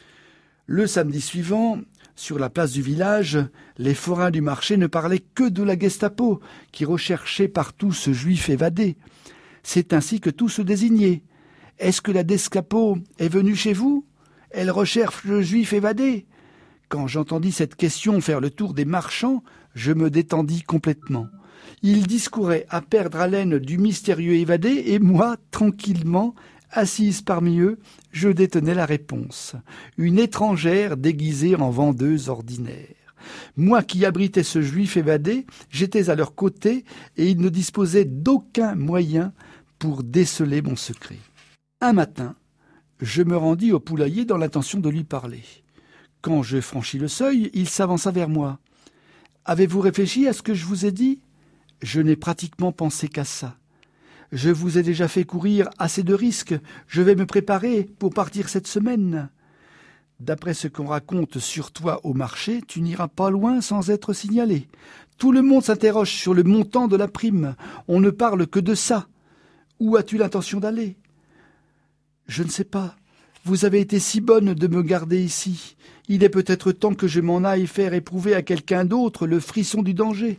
Le samedi suivant, sur la place du village, les forains du marché ne parlaient que de la Gestapo, qui recherchait partout ce juif évadé. C'est ainsi que tout se désignait. « Est-ce que la Gestapo est venue chez vous ? Elle recherche le juif évadé ?» Quand j'entendis cette question faire le tour des marchands, je me détendis complètement. Ils discouraient à perdre haleine du mystérieux évadé, et moi, tranquillement, assise parmi eux, je détenais la réponse. Une étrangère déguisée en vendeuse ordinaire. Moi qui abritais ce juif évadé, j'étais à leur côté et ils ne disposaient d'aucun moyen pour déceler mon secret. Un matin, je me rendis au poulailler dans l'intention de lui parler. Quand je franchis le seuil, il s'avança vers moi. « Avez-vous réfléchi à ce que je vous ai dit ? Je n'ai pratiquement pensé qu'à ça. Je vous ai déjà fait courir assez de risques. Je vais me préparer pour partir cette semaine. D'après ce qu'on raconte sur toi au marché, tu n'iras pas loin sans être signalé. Tout le monde s'interroge sur le montant de la prime. On ne parle que de ça. Où as-tu l'intention d'aller ? Je ne sais pas. Vous avez été si bonne de me garder ici. Il est peut-être temps que je m'en aille faire éprouver à quelqu'un d'autre le frisson du danger.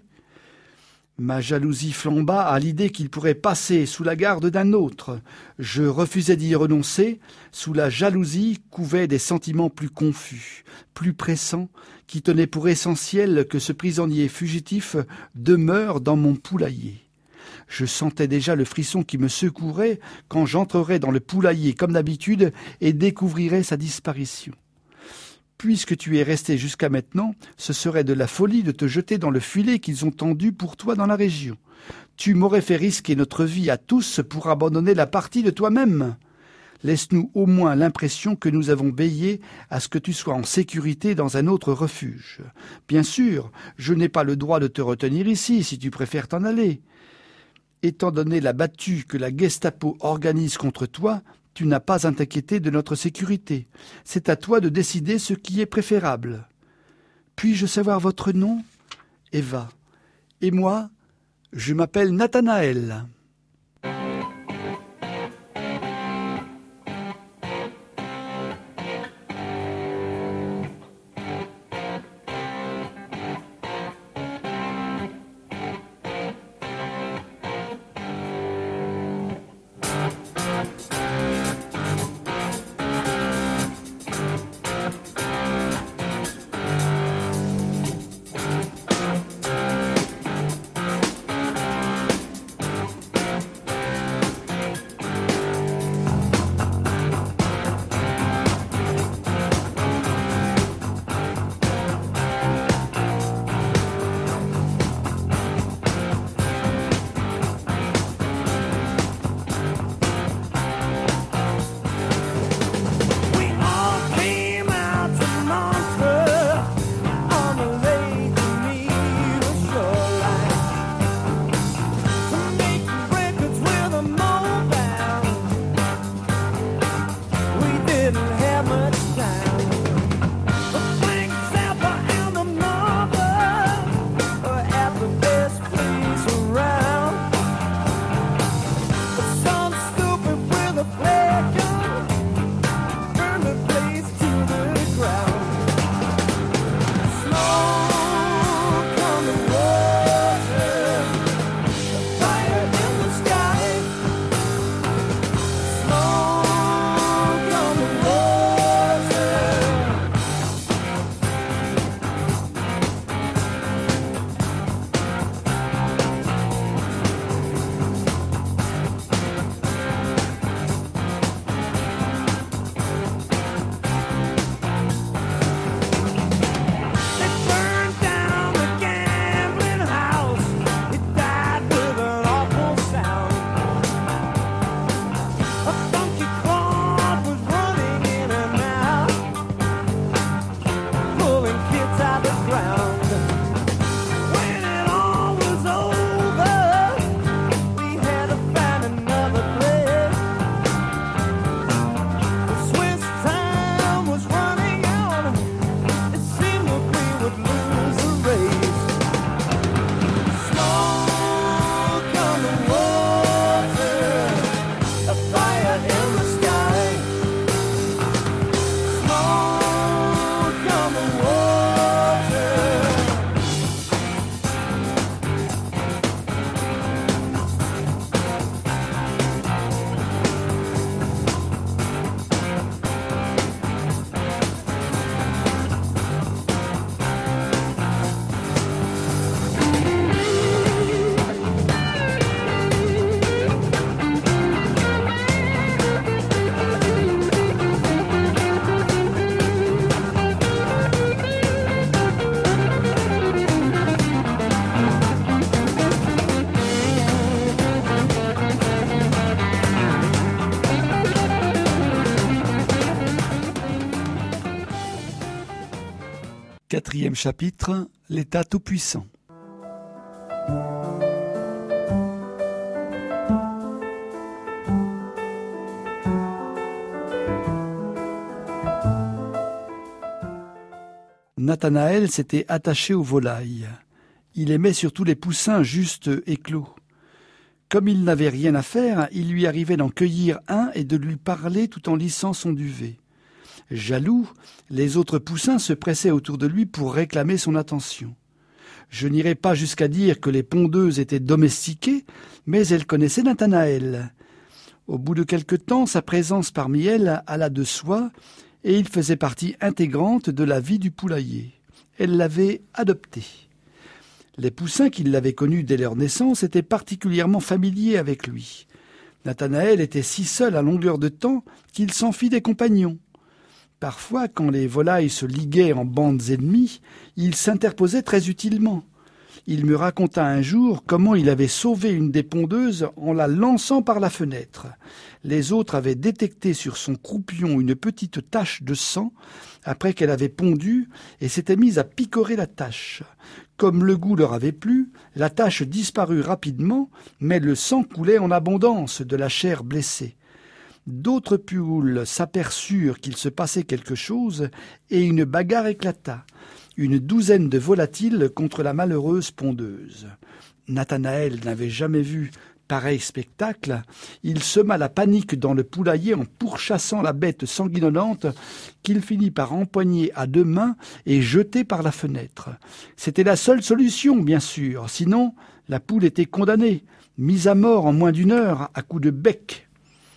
Ma jalousie flamba à l'idée qu'il pourrait passer sous la garde d'un autre. Je refusai d'y renoncer. Sous la jalousie couvaient des sentiments plus confus, plus pressants, qui tenaient pour essentiel que ce prisonnier fugitif demeure dans mon poulailler. Je sentais déjà le frisson qui me secourait quand j'entrerais dans le poulailler comme d'habitude et découvrirais sa disparition. Puisque tu es resté jusqu'à maintenant, ce serait de la folie de te jeter dans le filet qu'ils ont tendu pour toi dans la région. Tu m'aurais fait risquer notre vie à tous pour abandonner la partie de toi-même. Laisse-nous au moins l'impression que nous avons veillé à ce que tu sois en sécurité dans un autre refuge. Bien sûr, je n'ai pas le droit de te retenir ici si tu préfères t'en aller. Étant donné la battue que la Gestapo organise contre toi, tu n'as pas à t'inquiéter de notre sécurité. C'est à toi de décider ce qui est préférable. Puis-je savoir votre nom ? Eva. Et moi, je m'appelle Nathanaël. Deuxième chapitre, l'État tout-puissant. Nathanaël s'était attaché aux volailles. Il aimait surtout les poussins juste éclos. Comme il n'avait rien à faire, il lui arrivait d'en cueillir un et de lui parler tout en lissant son duvet. Jaloux, les autres poussins se pressaient autour de lui pour réclamer son attention. Je n'irai pas jusqu'à dire que les pondeuses étaient domestiquées, mais elles connaissaient Nathanaël. Au bout de quelque temps, sa présence parmi elles alla de soi, et il faisait partie intégrante de la vie du poulailler. Elle l'avait adopté. Les poussins qui l'avaient connu dès leur naissance étaient particulièrement familiers avec lui. Nathanaël était si seul à longueur de temps qu'il s'en fit des compagnons. Parfois, quand les volailles se liguaient en bandes ennemies, il s'interposait très utilement. Il me raconta un jour comment il avait sauvé une des pondeuses en la lançant par la fenêtre. Les autres avaient détecté sur son croupion une petite tache de sang après qu'elle avait pondu et s'étaient mis à picorer la tache. Comme le goût leur avait plu, la tache disparut rapidement, mais le sang coulait en abondance de la chair blessée. D'autres poules s'aperçurent qu'il se passait quelque chose et une bagarre éclata. Une douzaine de volatiles contre la malheureuse pondeuse. Nathanaël n'avait jamais vu pareil spectacle. Il sema la panique dans le poulailler en pourchassant la bête sanguinolente qu'il finit par empoigner à deux mains et jeter par la fenêtre. C'était la seule solution, bien sûr, sinon la poule était condamnée, mise à mort en moins d'une heure à coups de bec.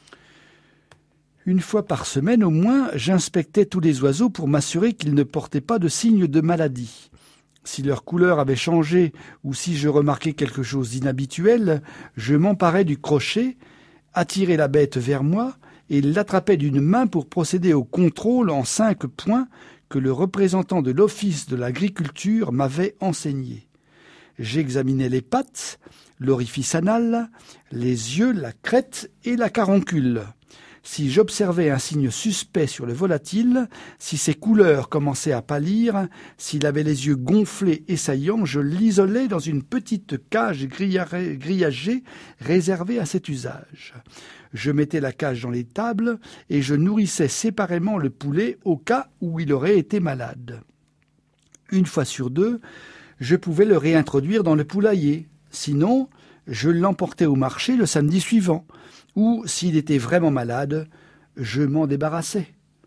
Une fois par semaine au moins, j'inspectais tous les oiseaux pour m'assurer qu'ils ne portaient pas de signes de maladie. Si leur couleur avait changé ou si je remarquais quelque chose d'inhabituel, je m'emparais du crochet, attirais la bête vers moi et l'attrapais d'une main pour procéder au contrôle en 5 points que le représentant de l'Office de l'agriculture m'avait enseigné. J'examinais les pattes, l'orifice anal, les yeux, la crête et la caroncule. Si j'observais un signe suspect sur le volatile, si ses couleurs commençaient à pâlir, s'il avait les yeux gonflés et saillants, je l'isolais dans une petite cage grillagée réservée à cet usage. Je mettais la cage dans l'étable et je nourrissais séparément le poulet au cas où il aurait été malade. Une fois sur deux, je pouvais le réintroduire dans le poulailler. Sinon, je l'emportais au marché le samedi suivant. Ou, s'il était vraiment malade, je m'en débarrassais.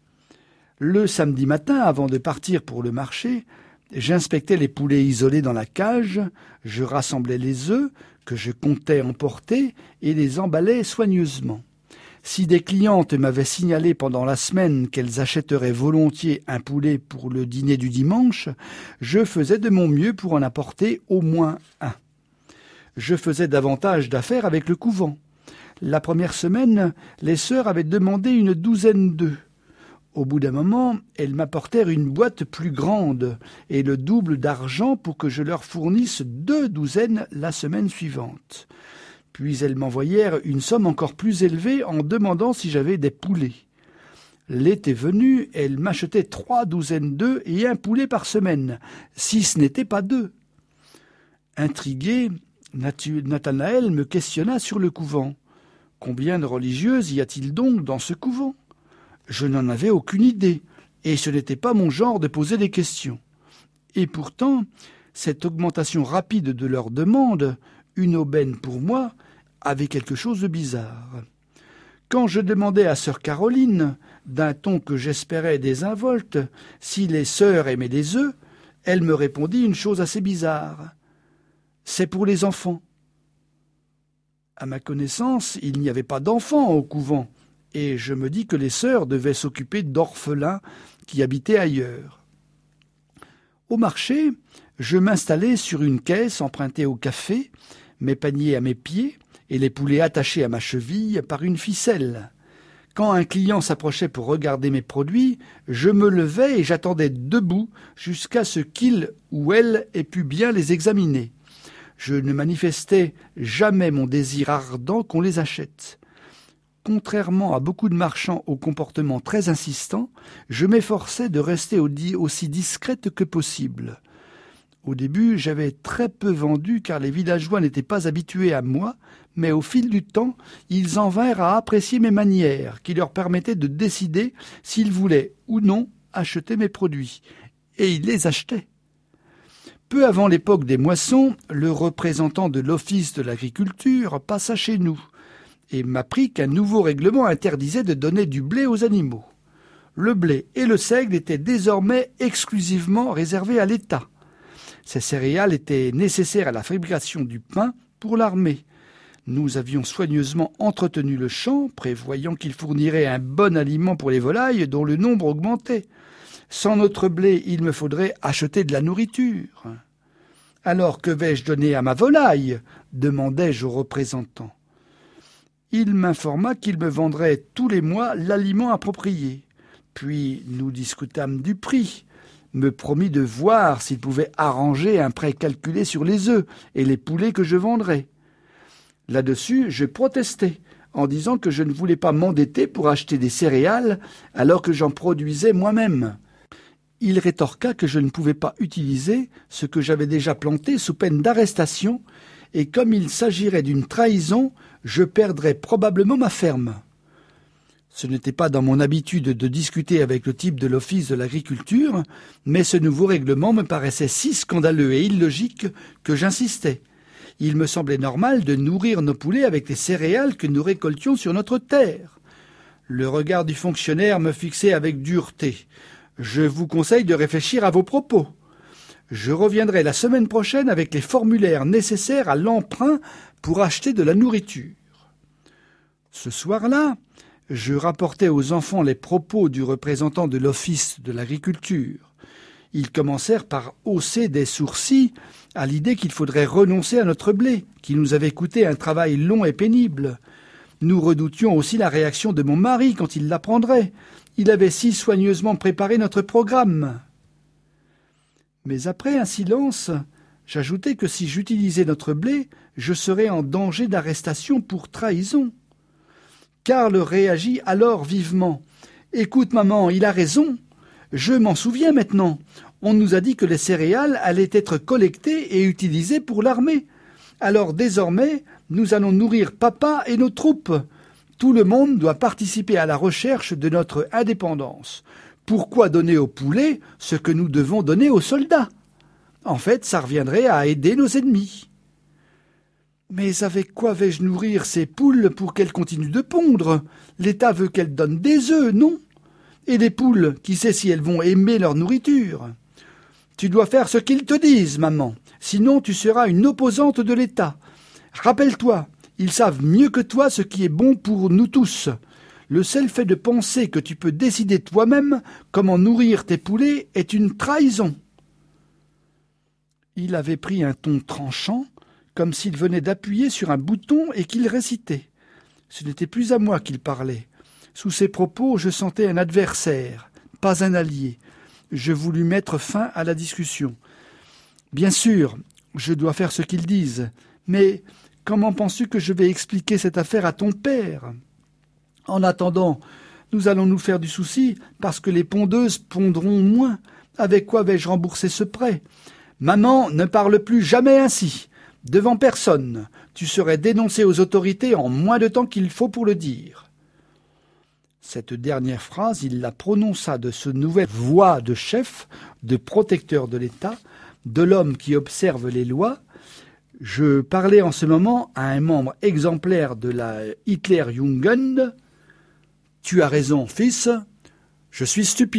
Le samedi matin, avant de partir pour le marché, j'inspectais les poulets isolés dans la cage, je rassemblais les œufs que je comptais emporter et les emballais soigneusement. Si des clientes m'avaient signalé pendant la semaine qu'elles achèteraient volontiers un poulet pour le dîner du dimanche, je faisais de mon mieux pour en apporter au moins un. Je faisais davantage d'affaires avec le couvent. La première semaine, les sœurs avaient demandé une douzaine d'œufs. Au bout d'un moment, elles m'apportèrent une boîte plus grande et le double d'argent pour que je leur fournisse 2 douzaines la semaine suivante. Puis elles m'envoyèrent une somme encore plus élevée en demandant si j'avais des poulets. L'été venu, elles m'achetaient 3 douzaines d'œufs et un poulet par semaine, si ce n'était pas 2. Intrigué, Nathanaël me questionna sur le couvent. Combien de religieuses y a-t-il donc dans ce couvent ? Je n'en avais aucune idée, et ce n'était pas mon genre de poser des questions. Et pourtant, cette augmentation rapide de leurs demandes, une aubaine pour moi, avait quelque chose de bizarre. Quand je demandais à sœur Caroline, d'un ton que j'espérais désinvolte, si les sœurs aimaient des œufs, elle me répondit une chose assez bizarre. « C'est pour les enfants. » À ma connaissance, il n'y avait pas d'enfants au couvent, et je me dis que les sœurs devaient s'occuper d'orphelins qui habitaient ailleurs. Au marché, je m'installai sur une caisse empruntée au café, mes paniers à mes pieds et les poulets attachés à ma cheville par une ficelle. Quand un client s'approchait pour regarder mes produits, je me levais et j'attendais debout jusqu'à ce qu'il ou elle ait pu bien les examiner. Je ne manifestais jamais mon désir ardent qu'on les achète. contrairement à beaucoup de marchands au comportement très insistant, je m'efforçais de rester aussi discrète que possible. Au début, j'avais très peu vendu car les villageois n'étaient pas habitués à moi, mais au fil du temps, ils en vinrent à apprécier mes manières, qui leur permettaient de décider s'ils voulaient ou non acheter mes produits. Et ils les achetaient. Peu avant l'époque des moissons, le représentant de l'Office de l'agriculture passa chez nous et m'apprit qu'un nouveau règlement interdisait de donner du blé aux animaux. Le blé et le seigle étaient désormais exclusivement réservés à l'État. Ces céréales étaient nécessaires à la fabrication du pain pour l'armée. Nous avions soigneusement entretenu le champ, prévoyant qu'il fournirait un bon aliment pour les volailles dont le nombre augmentait. Sans notre blé, il me faudrait acheter de la nourriture. « Alors que vais-je donner à ma volaille ?» demandai-je au représentant. Il m'informa qu'il me vendrait tous les mois l'aliment approprié. Puis nous discutâmes du prix, me promit de voir s'il pouvait arranger un prix calculé sur les œufs et les poulets que je vendrais. Là-dessus, je protestai, en disant que je ne voulais pas m'endetter pour acheter des céréales alors que j'en produisais moi-même. Il rétorqua que je ne pouvais pas utiliser ce que j'avais déjà planté sous peine d'arrestation, et comme il s'agirait d'une trahison, je perdrais probablement ma ferme. Ce n'était pas dans mon habitude de discuter avec le type de l'Office de l'agriculture, mais ce nouveau règlement me paraissait si scandaleux et illogique que j'insistais. Il me semblait normal de nourrir nos poulets avec les céréales que nous récoltions sur notre terre. Le regard du fonctionnaire me fixait avec dureté. Je vous conseille de réfléchir à vos propos. Je reviendrai la semaine prochaine avec les formulaires nécessaires à l'emprunt pour acheter de la nourriture. Ce soir-là, je rapportai aux enfants les propos du représentant de l'Office de l'agriculture. Ils commencèrent par hausser des sourcils à l'idée qu'il faudrait renoncer à notre blé, qui nous avait coûté un travail long et pénible. Nous redoutions aussi la réaction de mon mari quand il l'apprendrait. Il avait si soigneusement préparé notre programme. Mais après un silence, j'ajoutai que si j'utilisais notre blé, je serais en danger d'arrestation pour trahison. Karl réagit alors vivement. « Écoute, maman, il a raison. Je m'en souviens maintenant. On nous a dit que les céréales allaient être collectées et utilisées pour l'armée. Alors désormais, nous allons nourrir papa et nos troupes. Tout le monde doit participer à la recherche de notre indépendance. Pourquoi donner aux poulets ce que nous devons donner aux soldats? En fait, ça reviendrait à aider nos ennemis. » Mais avec quoi vais-je nourrir ces poules pour qu'elles continuent de pondre? L'État veut qu'elles donnent des œufs, non? Et les poules, qui sait si elles vont aimer leur nourriture? Tu dois faire ce qu'ils te disent, maman, sinon tu seras une opposante de l'État. Rappelle-toi, ils savent mieux que toi ce qui est bon pour nous tous. Le seul fait de penser que tu peux décider toi-même comment nourrir tes poulets est une trahison. Il avait pris un ton tranchant, comme s'il venait d'appuyer sur un bouton et qu'il récitait. Ce n'était plus à moi qu'il parlait. Sous ses propos, je sentais un adversaire, pas un allié. Je voulus mettre fin à la discussion. Bien sûr, je dois faire ce qu'ils disent, mais comment penses-tu que je vais expliquer cette affaire à ton père? En attendant, nous allons nous faire du souci parce que les pondeuses pondront moins. Avec quoi vais-je rembourser ce prêt? Maman, ne parle plus jamais ainsi. Devant personne, tu serais dénoncé aux autorités en moins de temps qu'il faut pour le dire. Cette dernière phrase, il la prononça de ce nouvelle voix de chef, de protecteur de l'État, de l'homme qui observe les lois. Je parlais en ce moment à un membre exemplaire de la Hitlerjugend. « Tu as raison, fils, je suis stupide. »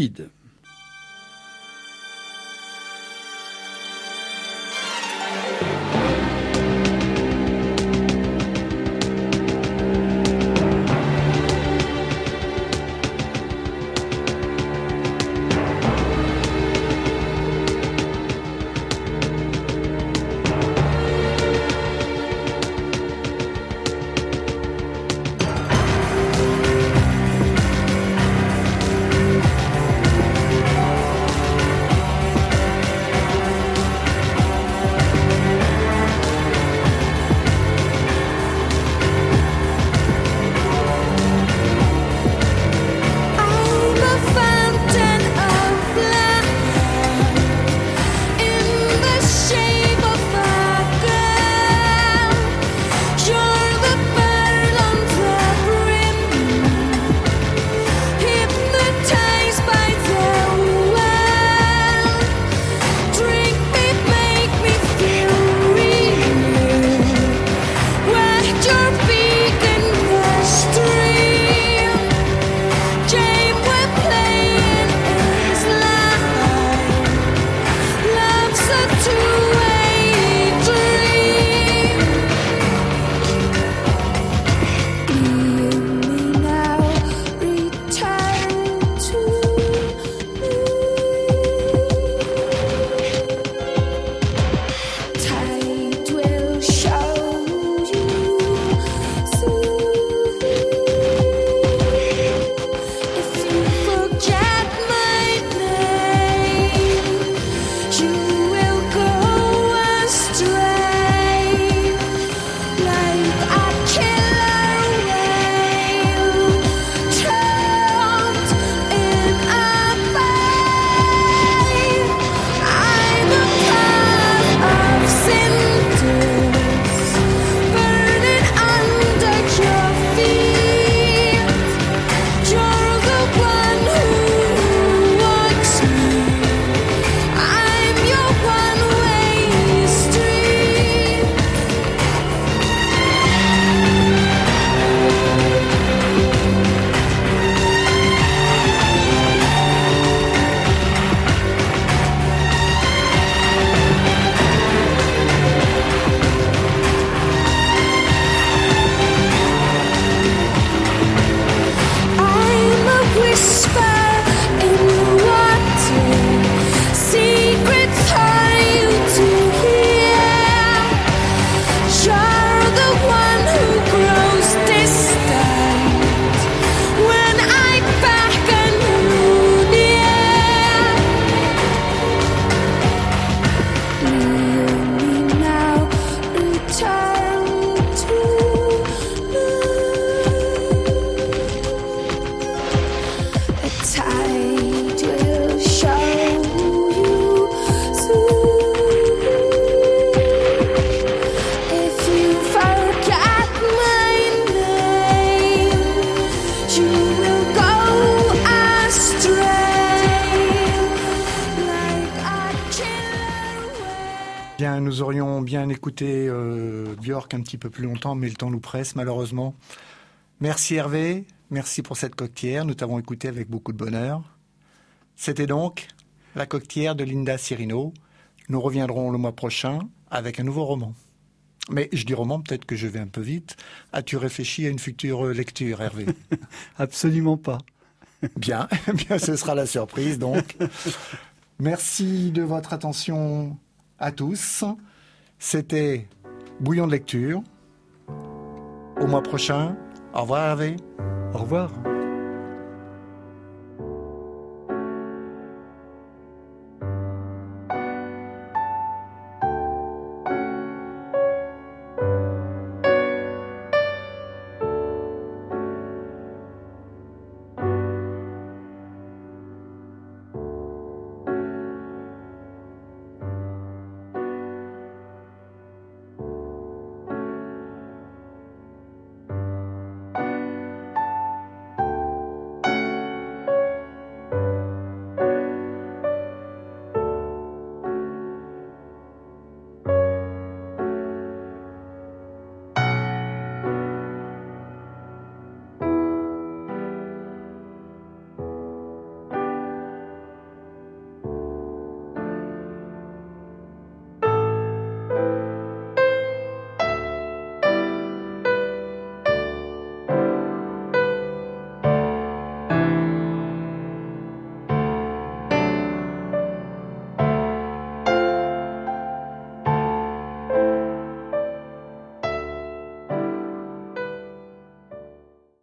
bien écouter Björk un petit peu plus longtemps, mais le temps nous presse malheureusement. Merci Hervé, merci pour cette coquetière, nous t'avons écouté avec beaucoup de bonheur. C'était donc La coquetière de Linda Cirino. Nous reviendrons le mois prochain avec un nouveau roman. Mais je dis roman, peut-être que je vais un peu vite. As-tu réfléchi à une future lecture, Hervé? Absolument pas. Bien, bien, ce sera la surprise donc. Merci de votre attention à tous. C'était Bouillon de lecture. Au mois prochain. Au revoir Hervé. Au revoir.